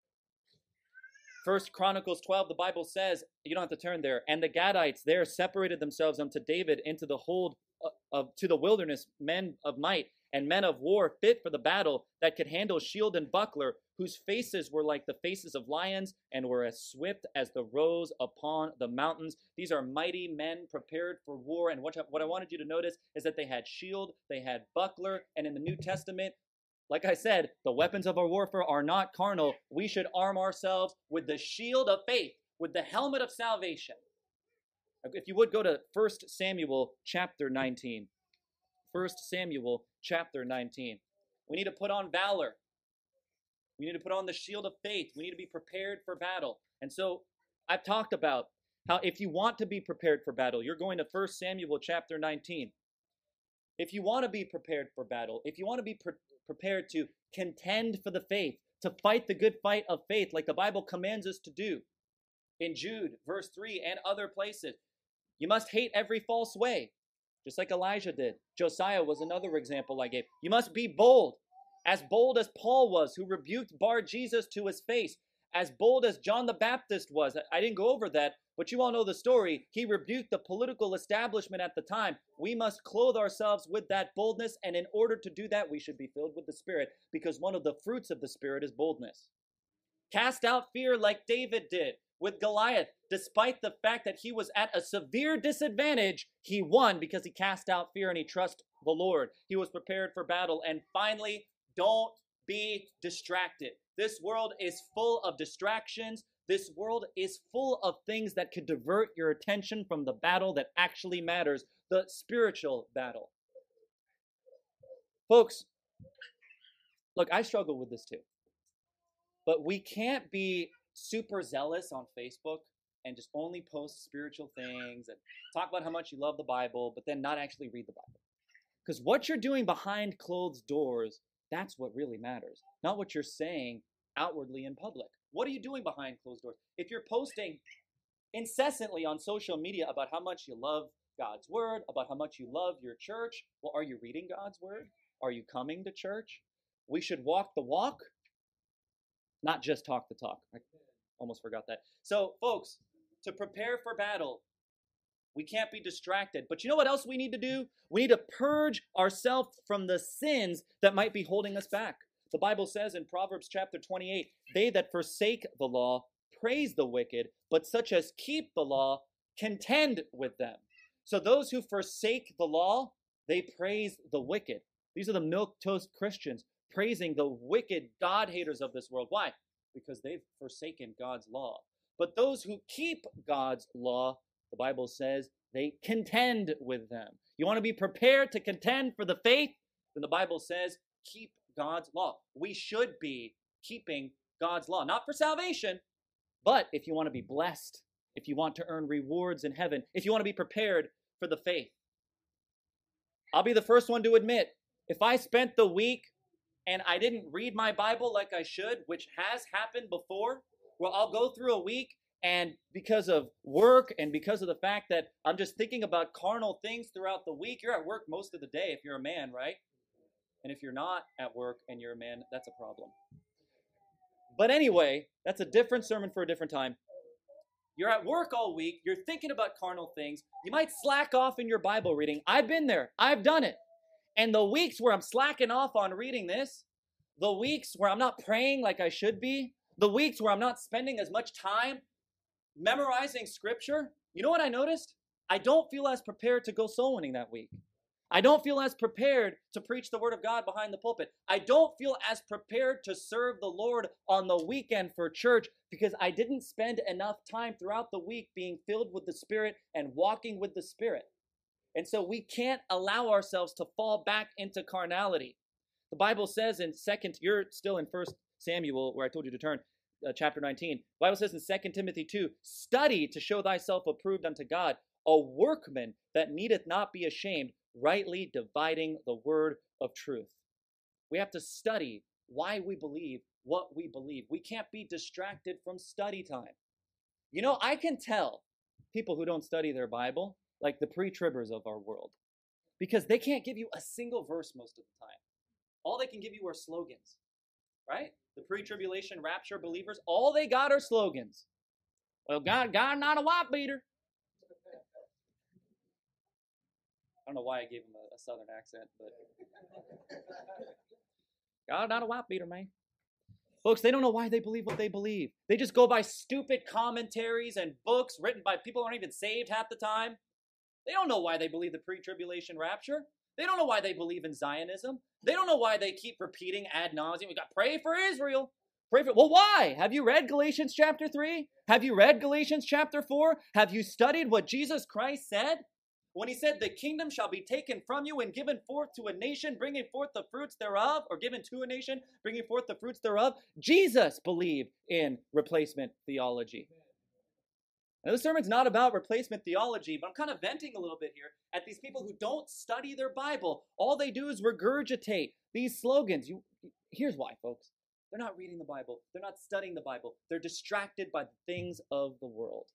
First Chronicles twelve, the Bible says, you don't have to turn there, and the Gadites there separated themselves unto David into the hold of, of to the wilderness, men of might and men of war fit for the battle, that could handle shield and buckler, whose faces were like the faces of lions and were as swift as the roes upon the mountains. These are mighty men prepared for war. And what, what I wanted you to notice is that they had shield, they had buckler, and in the New Testament, like I said, the weapons of our warfare are not carnal. We should arm ourselves with the shield of faith, with the helmet of salvation. If you would go to First Samuel chapter nineteen. First Samuel chapter nineteen. We need to put on valor. We need to put on the shield of faith. We need to be prepared for battle. And so I've talked about how if you want to be prepared for battle, you're going to First Samuel chapter nineteen. If you want to be prepared for battle, if you want to be pre- prepared to contend for the faith, to fight the good fight of faith like the Bible commands us to do, in Jude, verse three, and other places, you must hate every false way, just like Elijah did. Josiah was another example I gave. You must be bold, as bold as Paul was, who rebuked Bar-Jesus to his face, as bold as John the Baptist was. I didn't go over that, but you all know the story. He rebuked the political establishment at the time. We must clothe ourselves with that boldness, and in order to do that, we should be filled with the Spirit, because one of the fruits of the Spirit is boldness. Cast out fear like David did with Goliath. Despite the fact that he was at a severe disadvantage, he won because he cast out fear and he trusted the Lord. He was prepared for battle. And finally, don't be distracted. This world is full of distractions. This world is full of things that could divert your attention from the battle that actually matters, the spiritual battle. Folks, look, I struggle with this too. But we can't be super zealous on Facebook and just only post spiritual things and talk about how much you love the Bible, but then not actually read the Bible. Because what you're doing behind closed doors, that's what really matters, not what you're saying outwardly in public. What are you doing behind closed doors? If you're posting incessantly on social media about how much you love God's word, about how much you love your church, well, are you reading God's word? Are you coming to church? We should walk the walk, not just talk the talk. I almost forgot that. So, folks, to prepare for battle, we can't be distracted. But you know what else we need to do? We need to purge ourselves from the sins that might be holding us back. The Bible says in Proverbs chapter twenty-eight, they that forsake the law praise the wicked, but such as keep the law contend with them. So those who forsake the law, they praise the wicked. These are the milquetoast Christians praising the wicked God haters of this world. Why? Because they've forsaken God's law. But those who keep God's law, the Bible says, they contend with them. You want to be prepared to contend for the faith? Then the Bible says, keep God's law. We should be keeping God's law, not for salvation, but if you want to be blessed, if you want to earn rewards in heaven, if you want to be prepared for the faith. I'll be the first one to admit, if I spent the week and I didn't read my Bible like I should, which has happened before, well, I'll go through a week and because of work and because of the fact that I'm just thinking about carnal things throughout the week, you're at work most of the day if you're a man, right? And if you're not at work and you're a man, that's a problem. But anyway, that's a different sermon for a different time. You're at work all week. You're thinking about carnal things. You might slack off in your Bible reading. I've been there. I've done it. And the weeks where I'm slacking off on reading this, the weeks where I'm not praying like I should be, the weeks where I'm not spending as much time memorizing scripture, you know what I noticed? I don't feel as prepared to go soul winning that week. I don't feel as prepared to preach the word of God behind the pulpit. I don't feel as prepared to serve the Lord on the weekend for church because I didn't spend enough time throughout the week being filled with the Spirit and walking with the Spirit. And so we can't allow ourselves to fall back into carnality. The Bible says in second, you're still in First Samuel where I told you to turn, uh, chapter nineteen. The Bible says in Second Timothy two, study to show thyself approved unto God, a workman that needeth not be ashamed, rightly dividing the word of truth. We have to study why we believe what we believe. We can't be distracted from study time. You know, I can tell people who don't study their Bible, like the pre-tribbers of our world, because they can't give you a single verse most of the time. All they can give you are slogans, right? The pre-tribulation rapture believers, all they got are slogans. Well, God, God not a wife beater. I don't know why I gave him a, a southern accent, but God not a wife beater, man. Folks, they don't know why they believe what they believe. They just go by stupid commentaries and books written by people who aren't even saved half the time. They don't know why they believe the pre-tribulation rapture. They don't know why they believe in Zionism. They don't know why they keep repeating ad nauseum. We got pray for Israel. Pray for well, why? Have you read Galatians chapter three? Have you read Galatians chapter four? Have you studied what Jesus Christ said? When he said, the kingdom shall be taken from you and given forth to a nation, bringing forth the fruits thereof, or given to a nation, bringing forth the fruits thereof. Jesus believed in replacement theology. Now, this sermon's not about replacement theology, but I'm kind of venting a little bit here at these people who don't study their Bible. All they do is regurgitate these slogans. You, here's why, folks. They're not reading the Bible. They're not studying the Bible. They're distracted by the things of the world.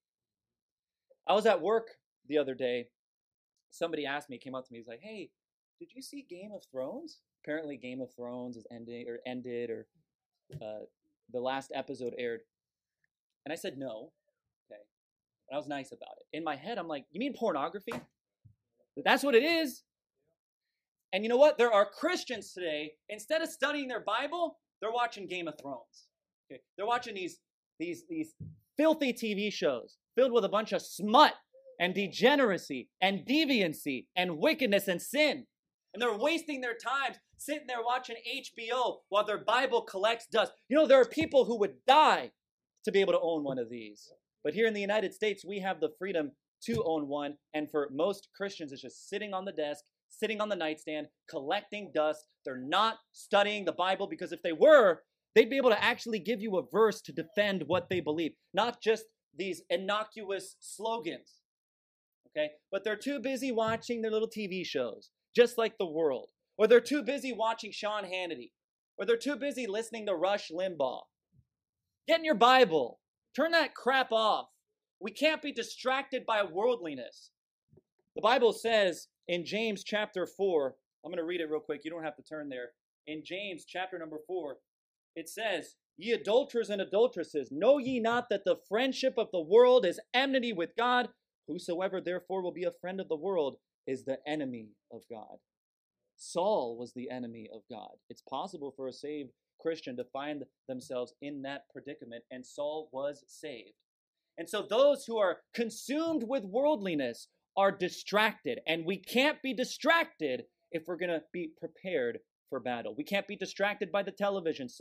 I was at work the other day. Somebody asked me, came up to me, he was like, hey, did you see Game of Thrones? Apparently Game of Thrones is ending or ended or uh, the last episode aired. And I said, no. Okay. And I was nice about it. In my head, I'm like, you mean pornography? That's what it is. And you know what? There are Christians today, instead of studying their Bible, they're watching Game of Thrones. Okay. They're watching these, these, these filthy T V shows filled with a bunch of smut and degeneracy, and deviancy, and wickedness, and sin. And they're wasting their time sitting there watching H B O while their Bible collects dust. You know, there are people who would die to be able to own one of these. But here in the United States, we have the freedom to own one. And for most Christians, it's just sitting on the desk, sitting on the nightstand, collecting dust. They're not studying the Bible because if they were, they'd be able to actually give you a verse to defend what they believe, not just these innocuous slogans. Okay, but they're too busy watching their little T V shows, just like the world. Or they're too busy watching Sean Hannity. Or they're too busy listening to Rush Limbaugh. Get in your Bible. Turn that crap off. We can't be distracted by worldliness. The Bible says in James chapter four, I'm going to read it real quick. You don't have to turn there. In James chapter number four, it says, ye adulterers and adulteresses, know ye not that the friendship of the world is enmity with God? Whosoever therefore will be a friend of the world is the enemy of God. Saul was the enemy of God. It's possible for a saved Christian to find themselves in that predicament, and Saul was saved. And so those who are consumed with worldliness are distracted, and we can't be distracted if we're going to be prepared for battle. We can't be distracted by the television set.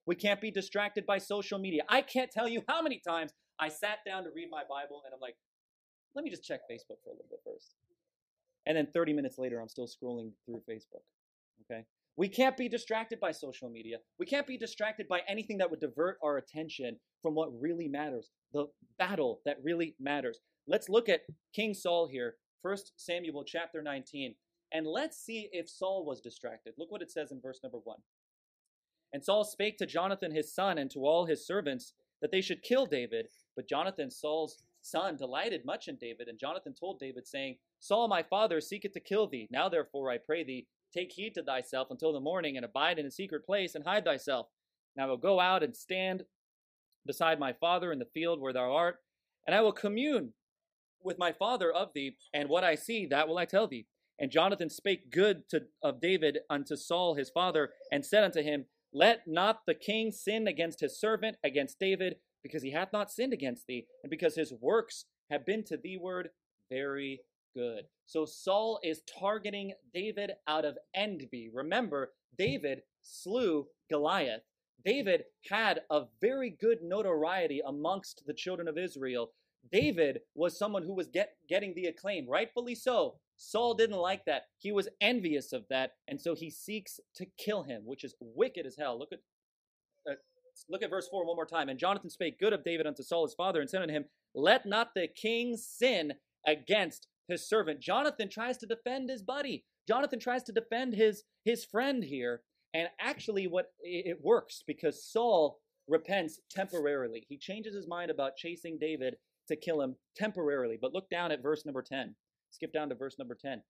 We can't be distracted by social media. I can't tell you how many times I sat down to read my Bible and I'm like, let me just check Facebook for a little bit first. And then thirty minutes later, I'm still scrolling through Facebook. Okay? We can't be distracted by social media. We can't be distracted by anything that would divert our attention from what really matters, the battle that really matters. Let's look at King Saul here, First Samuel chapter nineteen, and let's see if Saul was distracted. Look what it says in verse number one. And Saul spake to Jonathan his son and to all his servants that they should kill David. But Jonathan, Saul's son, delighted much in David. And Jonathan told David, saying, Saul my father seeketh to kill thee. Now therefore I pray thee, take heed to thyself until the morning, and abide in a secret place, and hide thyself. And I will go out and stand beside my father in the field where thou art, and I will commune with my father of thee, and what I see, that will I tell thee. And Jonathan spake good to, of David unto Saul his father, and said unto him, Let not the king sin against his servant, against David, because he hath not sinned against thee, and because his works have been to thee word very good. So Saul is targeting David out of envy. Remember, David slew Goliath. David had a very good notoriety amongst the children of Israel. David was someone who was get, getting the acclaim, rightfully so. Saul didn't like that. He was envious of that, and so he seeks to kill him, which is wicked as hell. Look at uh, look at verse four one more time. And Jonathan spake good of David unto Saul his father, and said unto him, Let not the king sin against his servant. Jonathan tries to defend his buddy. Jonathan tries to defend his, his friend here, and actually what it works, because Saul repents temporarily. He changes his mind about chasing David to kill him temporarily. But look down at verse number ten. Skip down to verse number ten.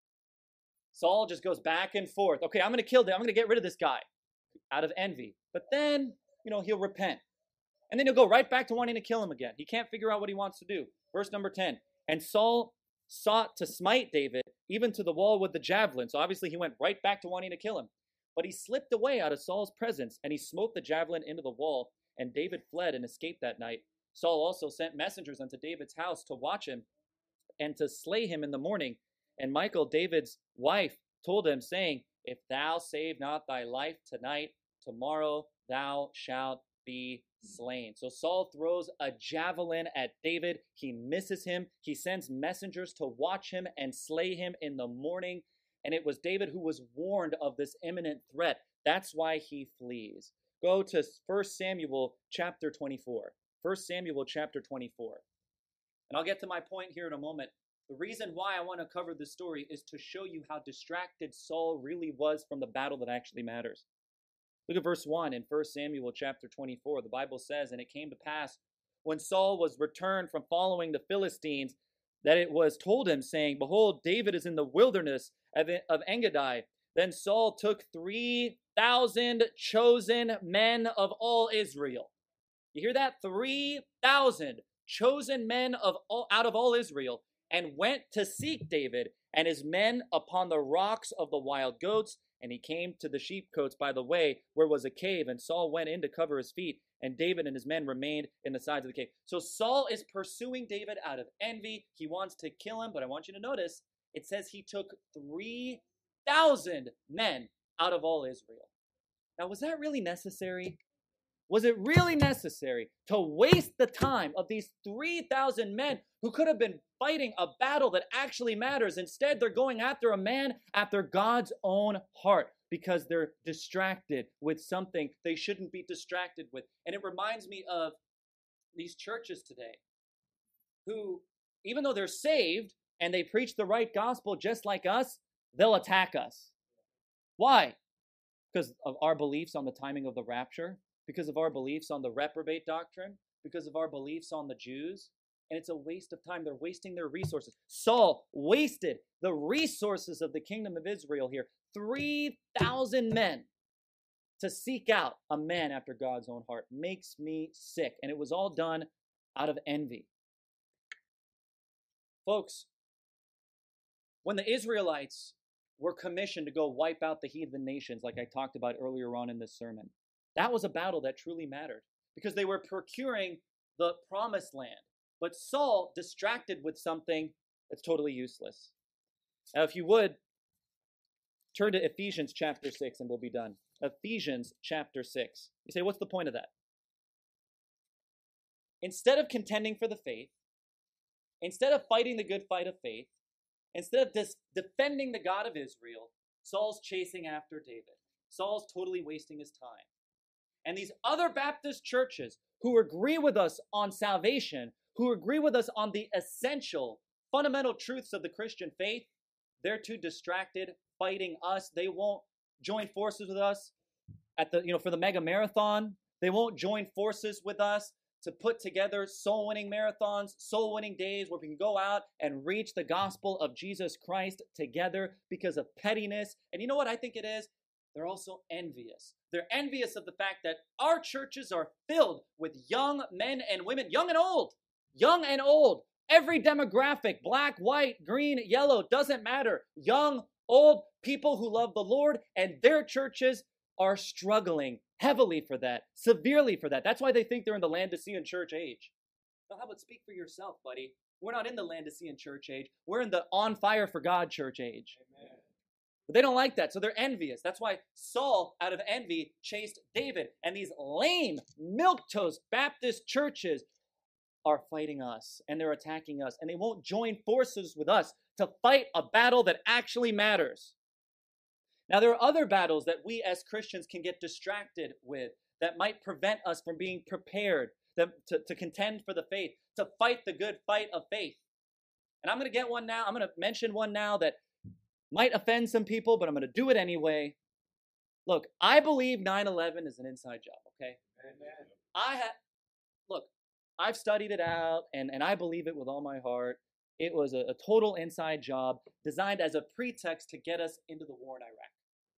Saul just goes back and forth. Okay, I'm going to kill him. I'm going to get rid of this guy out of envy. But then, you know, he'll repent. And then he'll go right back to wanting to kill him again. He can't figure out what he wants to do. Verse number ten. And Saul sought to smite David, even to the wall with the javelin. So obviously he went right back to wanting to kill him. But he slipped away out of Saul's presence, and he smote the javelin into the wall, and David fled and escaped that night. Saul also sent messengers unto David's house to watch him, and to slay him in the morning. And Michal, David's wife, told him, saying, If thou save not thy life tonight, tomorrow thou shalt be slain. So Saul throws a javelin at David. He misses him. He sends messengers to watch him and slay him in the morning. And it was David who was warned of this imminent threat. That's why he flees. Go to First Samuel chapter twenty-four. First Samuel chapter twenty-four. And I'll get to my point here in a moment. The reason why I want to cover this story is to show you how distracted Saul really was from the battle that actually matters. Look at verse one in First Samuel chapter twenty-four. The Bible says, And it came to pass, when Saul was returned from following the Philistines, that it was told him, saying, Behold, David is in the wilderness of, of Engedi. Then Saul took three thousand chosen men of all Israel. You hear that? three thousand chosen men of all, out of all Israel, and went to seek David and his men upon the rocks of the wild goats. And he came to the sheepcotes by the way, where was a cave, and Saul went in to cover his feet, and David and his men remained in the sides of the cave. So Saul is pursuing David out of envy. He wants to kill him, but I want you to notice, it says he took three thousand men out of all Israel. Now, was that really necessary? Was it really necessary to waste the time of these three thousand men who could have been fighting a battle that actually matters? Instead, they're going after a man after God's own heart because they're distracted with something they shouldn't be distracted with. And it reminds me of these churches today who, even though they're saved and they preach the right gospel just like us, they'll attack us. Why? Because of our beliefs on the timing of the rapture? Because of our beliefs on the reprobate doctrine, because of our beliefs on the Jews. And it's a waste of time. They're wasting their resources. Saul wasted the resources of the kingdom of Israel here. three thousand men to seek out a man after God's own heart. Makes me sick. And it was all done out of envy. Folks, when the Israelites were commissioned to go wipe out the heathen nations, like I talked about earlier on in this sermon, that was a battle that truly mattered because they were procuring the promised land. But Saul distracted with something that's totally useless. Now, if you would, turn to Ephesians chapter six and we'll be done. Ephesians chapter six. You say, what's the point of that? Instead of contending for the faith, instead of fighting the good fight of faith, instead of dis- defending the God of Israel, Saul's chasing after David. Saul's totally wasting his time. And these other Baptist churches who agree with us on salvation, who agree with us on the essential, fundamental truths of the Christian faith, they're too distracted fighting us. They won't join forces with us at the, you know, for the mega marathon. They won't join forces with us to put together soul-winning marathons, soul-winning days where we can go out and reach the gospel of Jesus Christ together because of pettiness. And you know what I think it is? They're also envious. They're envious of the fact that our churches are filled with young men and women, young and old, young and old. Every demographic, black, white, green, yellow, doesn't matter. Young, old, people who love the Lord, and their churches are struggling heavily for that, severely for that. That's why they think they're in the Laodicean church age. Now, how about speak for yourself, buddy? We're not in the Laodicean church age. We're in the on fire for God church age. Amen. But they don't like that, so they're envious. That's why Saul, out of envy, chased David. And these lame, milquetoast Baptist churches are fighting us, and they're attacking us, and they won't join forces with us to fight a battle that actually matters. Now, there are other battles that we as Christians can get distracted with that might prevent us from being prepared to, to, to contend for the faith, to fight the good fight of faith. And I'm going to get one now. I'm going to mention one now that might offend some people, but I'm going to do it anyway. Look, I believe nine eleven is an inside job, okay? Amen. I have, look, I've studied it out, and, and I believe it with all my heart. It was a, a total inside job designed as a pretext to get us into the war in Iraq.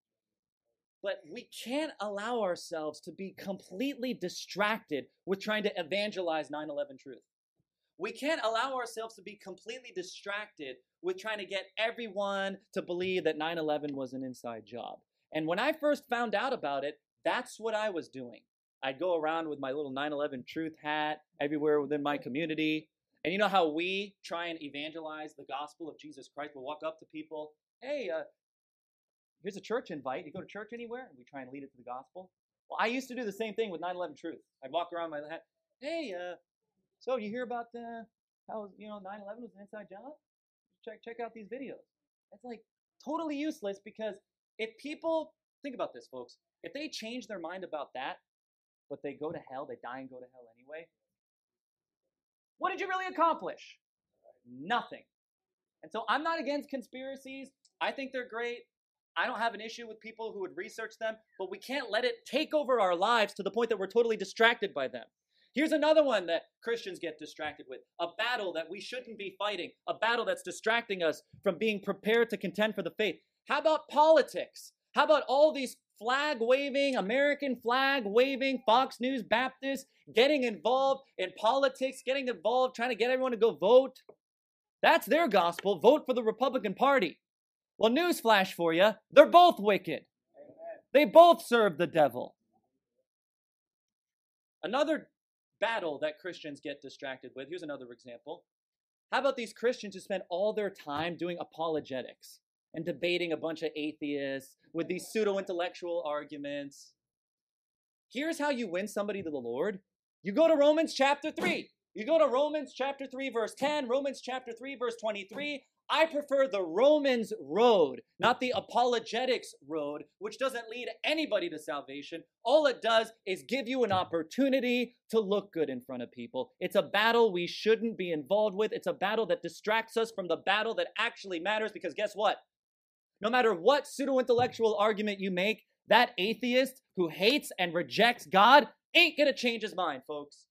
But we can't allow ourselves to be completely distracted with trying to evangelize nine eleven truth. We can't allow ourselves to be completely distracted with trying to get everyone to believe that nine eleven was an inside job. And when I first found out about it, that's what I was doing. I'd go around with my little nine eleven truth hat everywhere within my community. And you know how we try and evangelize the gospel of Jesus Christ? We'll walk up to people, hey, uh, here's a church invite. You go to church anywhere? And we try and lead it to the gospel. Well, I used to do the same thing with nine eleven truth. I'd walk around with my hat, hey, uh, so you hear about uh, how, you know, nine eleven was an inside job? Check, check out these videos. It's like totally useless because if people, think about this, folks, if they change their mind about that, but they go to hell, they die and go to hell anyway, what did you really accomplish? Nothing. And so I'm not against conspiracies. I think they're great. I don't have an issue with people who would research them, but we can't let it take over our lives to the point that we're totally distracted by them. Here's another one that Christians get distracted with, a battle that we shouldn't be fighting, a battle that's distracting us from being prepared to contend for the faith. How about politics? How about all these flag-waving, American flag-waving, Fox News Baptists getting involved in politics, getting involved, trying to get everyone to go vote? That's their gospel. Vote for the Republican Party. Well, newsflash for you, they're both wicked. Amen. They both serve the devil. Another battle that Christians get distracted with, here's another example. How about these Christians who spend all their time doing apologetics and debating a bunch of atheists with these pseudo-intellectual arguments? Here's how you win somebody to the Lord. You go to Romans chapter three. You go to Romans chapter three, verse ten, Romans chapter three, verse twenty-three. I prefer the Romans road, not the apologetics road, which doesn't lead anybody to salvation. All it does is give you an opportunity to look good in front of people. It's a battle we shouldn't be involved with. It's a battle that distracts us from the battle that actually matters, because guess what? No matter what pseudo-intellectual argument you make, that atheist who hates and rejects God ain't going to change his mind, folks.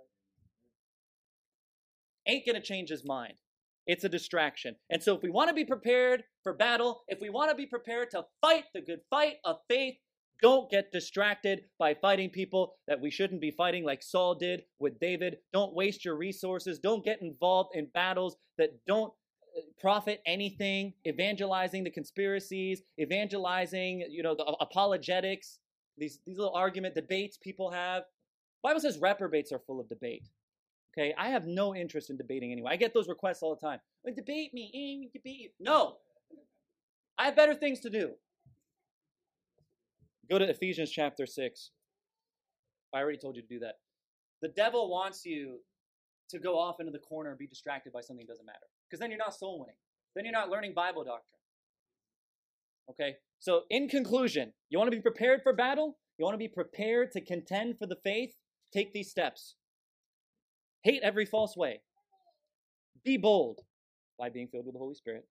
Ain't going to change his mind. It's a distraction. And so if we want to be prepared for battle, if we want to be prepared to fight the good fight of faith, don't get distracted by fighting people that we shouldn't be fighting like Saul did with David. Don't waste your resources. Don't get involved in battles that don't profit anything, evangelizing the conspiracies, evangelizing, you know, the apologetics, these, these little argument debates people have. The Bible says reprobates are full of debate. Okay, I have no interest in debating anyway. I get those requests all the time. Well, debate me, eh, debate you. No, I have better things to do. Go to Ephesians chapter six. I already told you to do that. The devil wants you to go off into the corner and be distracted by something that doesn't matter. Because then you're not soul winning. Then you're not learning Bible doctrine. Okay? So in conclusion, you want to be prepared for battle? You want to be prepared to contend for the faith? Take these steps. Hate every false way. Be bold by being filled with the Holy Spirit.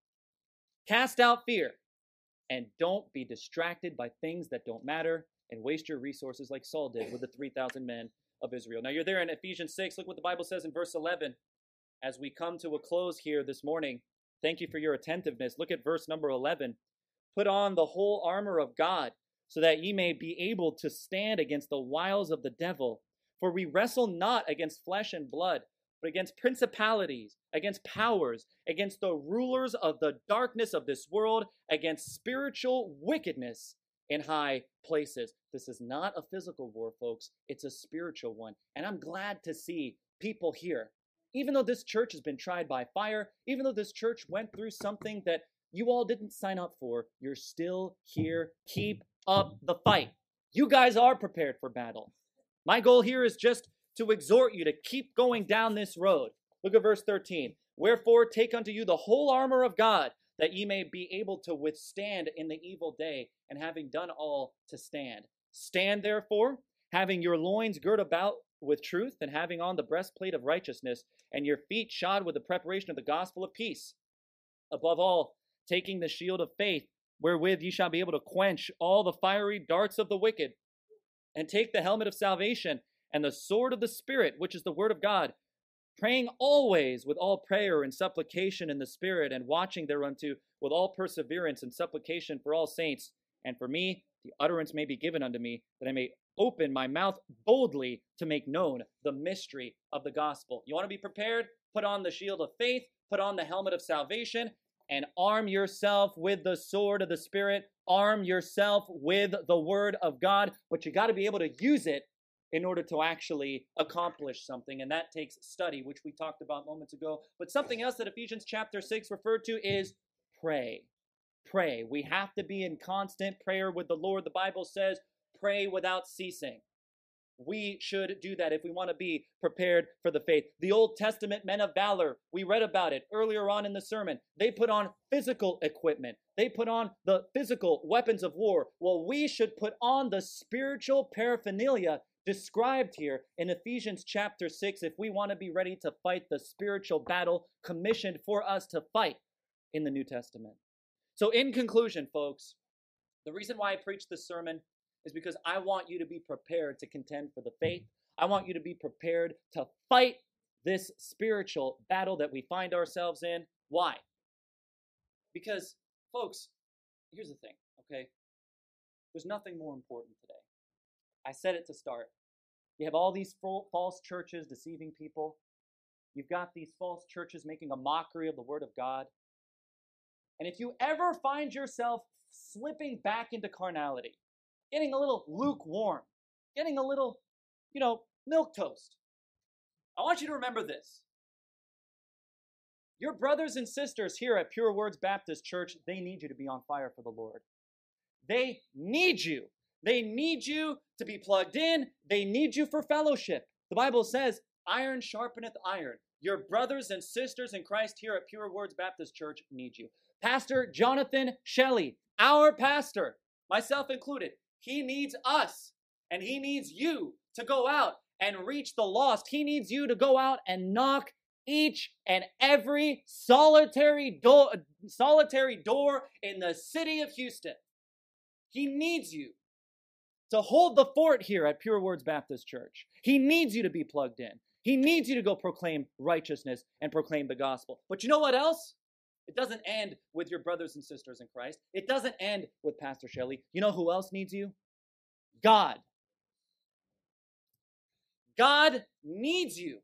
Cast out fear. And don't be distracted by things that don't matter and waste your resources like Saul did with the three thousand men of Israel. Now you're there in Ephesians six. Look what the Bible says in verse eleven. As we come to a close here this morning, thank you for your attentiveness. Look at verse number eleven. Put on the whole armor of God, so that ye may be able to stand against the wiles of the devil. For we wrestle not against flesh and blood, but against principalities, against powers, against the rulers of the darkness of this world, against spiritual wickedness in high places. This is not a physical war, folks. It's a spiritual one. And I'm glad to see people here. Even though this church has been tried by fire, even though this church went through something that you all didn't sign up for, you're still here. Keep up the fight. You guys are prepared for battle. My goal here is just to exhort you to keep going down this road. Look at verse thirteen. Wherefore take unto you the whole armor of God, that ye may be able to withstand in the evil day, and having done all, to stand. Stand therefore, having your loins girt about with truth, and having on the breastplate of righteousness, and your feet shod with the preparation of the gospel of peace. Above all, taking the shield of faith, wherewith ye shall be able to quench all the fiery darts of the wicked, and take the helmet of salvation, and the sword of the Spirit, which is the word of God, praying always with all prayer and supplication in the Spirit, and watching thereunto with all perseverance and supplication for all saints, and for me, the utterance may be given unto me, that I may open my mouth boldly to make known the mystery of the gospel. You want to be prepared? Put on the shield of faith, put on the helmet of salvation, and arm yourself with the sword of the Spirit. Arm yourself with the word of God, but you got to be able to use it in order to actually accomplish something, and that takes study, which we talked about moments ago. But something else that Ephesians chapter six referred to is pray. Pray. We have to be in constant prayer with the Lord. The Bible says, pray without ceasing. We should do that if we want to be prepared for the faith. The Old Testament men of valor, we read about it earlier on in the sermon. They put on physical equipment. They put on the physical weapons of war. Well, we should put on the spiritual paraphernalia described here in Ephesians chapter six if we want to be ready to fight the spiritual battle commissioned for us to fight in the New Testament. So in conclusion, folks, the reason why I preach this sermon is because I want you to be prepared to contend for the faith. I want you to be prepared to fight this spiritual battle that we find ourselves in. Why? Because, folks, here's the thing, okay? There's nothing more important today. I said it to start. You have all these false churches deceiving people. You've got these false churches making a mockery of the Word of God. And if you ever find yourself slipping back into carnality, getting a little lukewarm, getting a little, you know, milquetoast, I want you to remember this. Your brothers and sisters here at Pure Words Baptist Church, they need you to be on fire for the Lord. They need you. They need you to be plugged in. They need you for fellowship. The Bible says, iron sharpeneth iron. Your brothers and sisters in Christ here at Pure Words Baptist Church need you. Pastor Jonathan Shelley, our pastor, myself included, he needs us, and he needs you to go out and reach the lost. He needs you to go out and knock each and every solitary door, solitary door in the city of Houston. He needs you to hold the fort here at Pure Words Baptist Church. He needs you to be plugged in. He needs you to go proclaim righteousness and proclaim the gospel. But you know what else? It doesn't end with your brothers and sisters in Christ. It doesn't end with Pastor Shelley. You know who else needs you? God. God needs you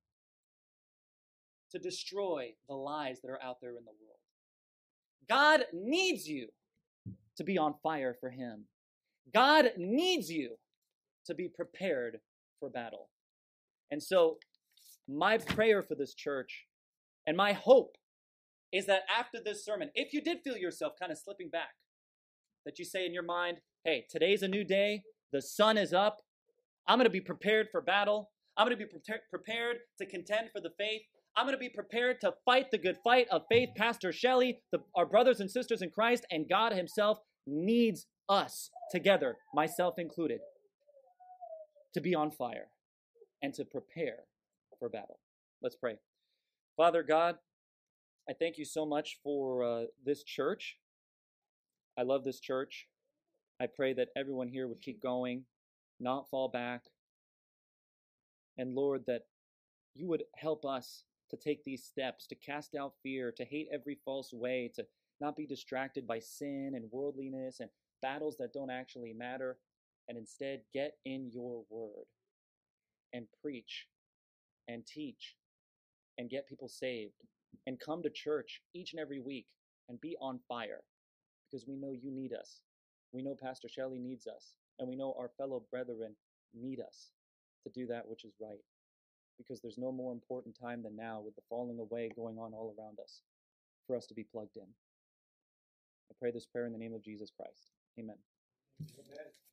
to destroy the lies that are out there in the world. God needs you to be on fire for Him. God needs you to be prepared for battle. And so, my prayer for this church and my hope is that after this sermon, if you did feel yourself kind of slipping back, that you say in your mind, hey, today's a new day. The sun is up. I'm going to be prepared for battle. I'm going to be pre- prepared to contend for the faith. I'm going to be prepared to fight the good fight of faith. Pastor Shelley, the, our brothers and sisters in Christ, and God himself needs us together, myself included, to be on fire and to prepare for battle. Let's pray. Father God, I thank you so much for uh, this church. I love this church. I pray that everyone here would keep going, not fall back. And Lord, that you would help us to take these steps, to cast out fear, to hate every false way, to not be distracted by sin and worldliness and battles that don't actually matter, and instead get in your word and preach and teach and get people saved and come to church each and every week and be on fire, because we know you need us. We know Pastor Shelley needs us, and we know our fellow brethren need us to do that which is right, because there's no more important time than now, with the falling away going on all around us, for us to be plugged in. I pray this prayer in the name of Jesus Christ. Amen. Amen.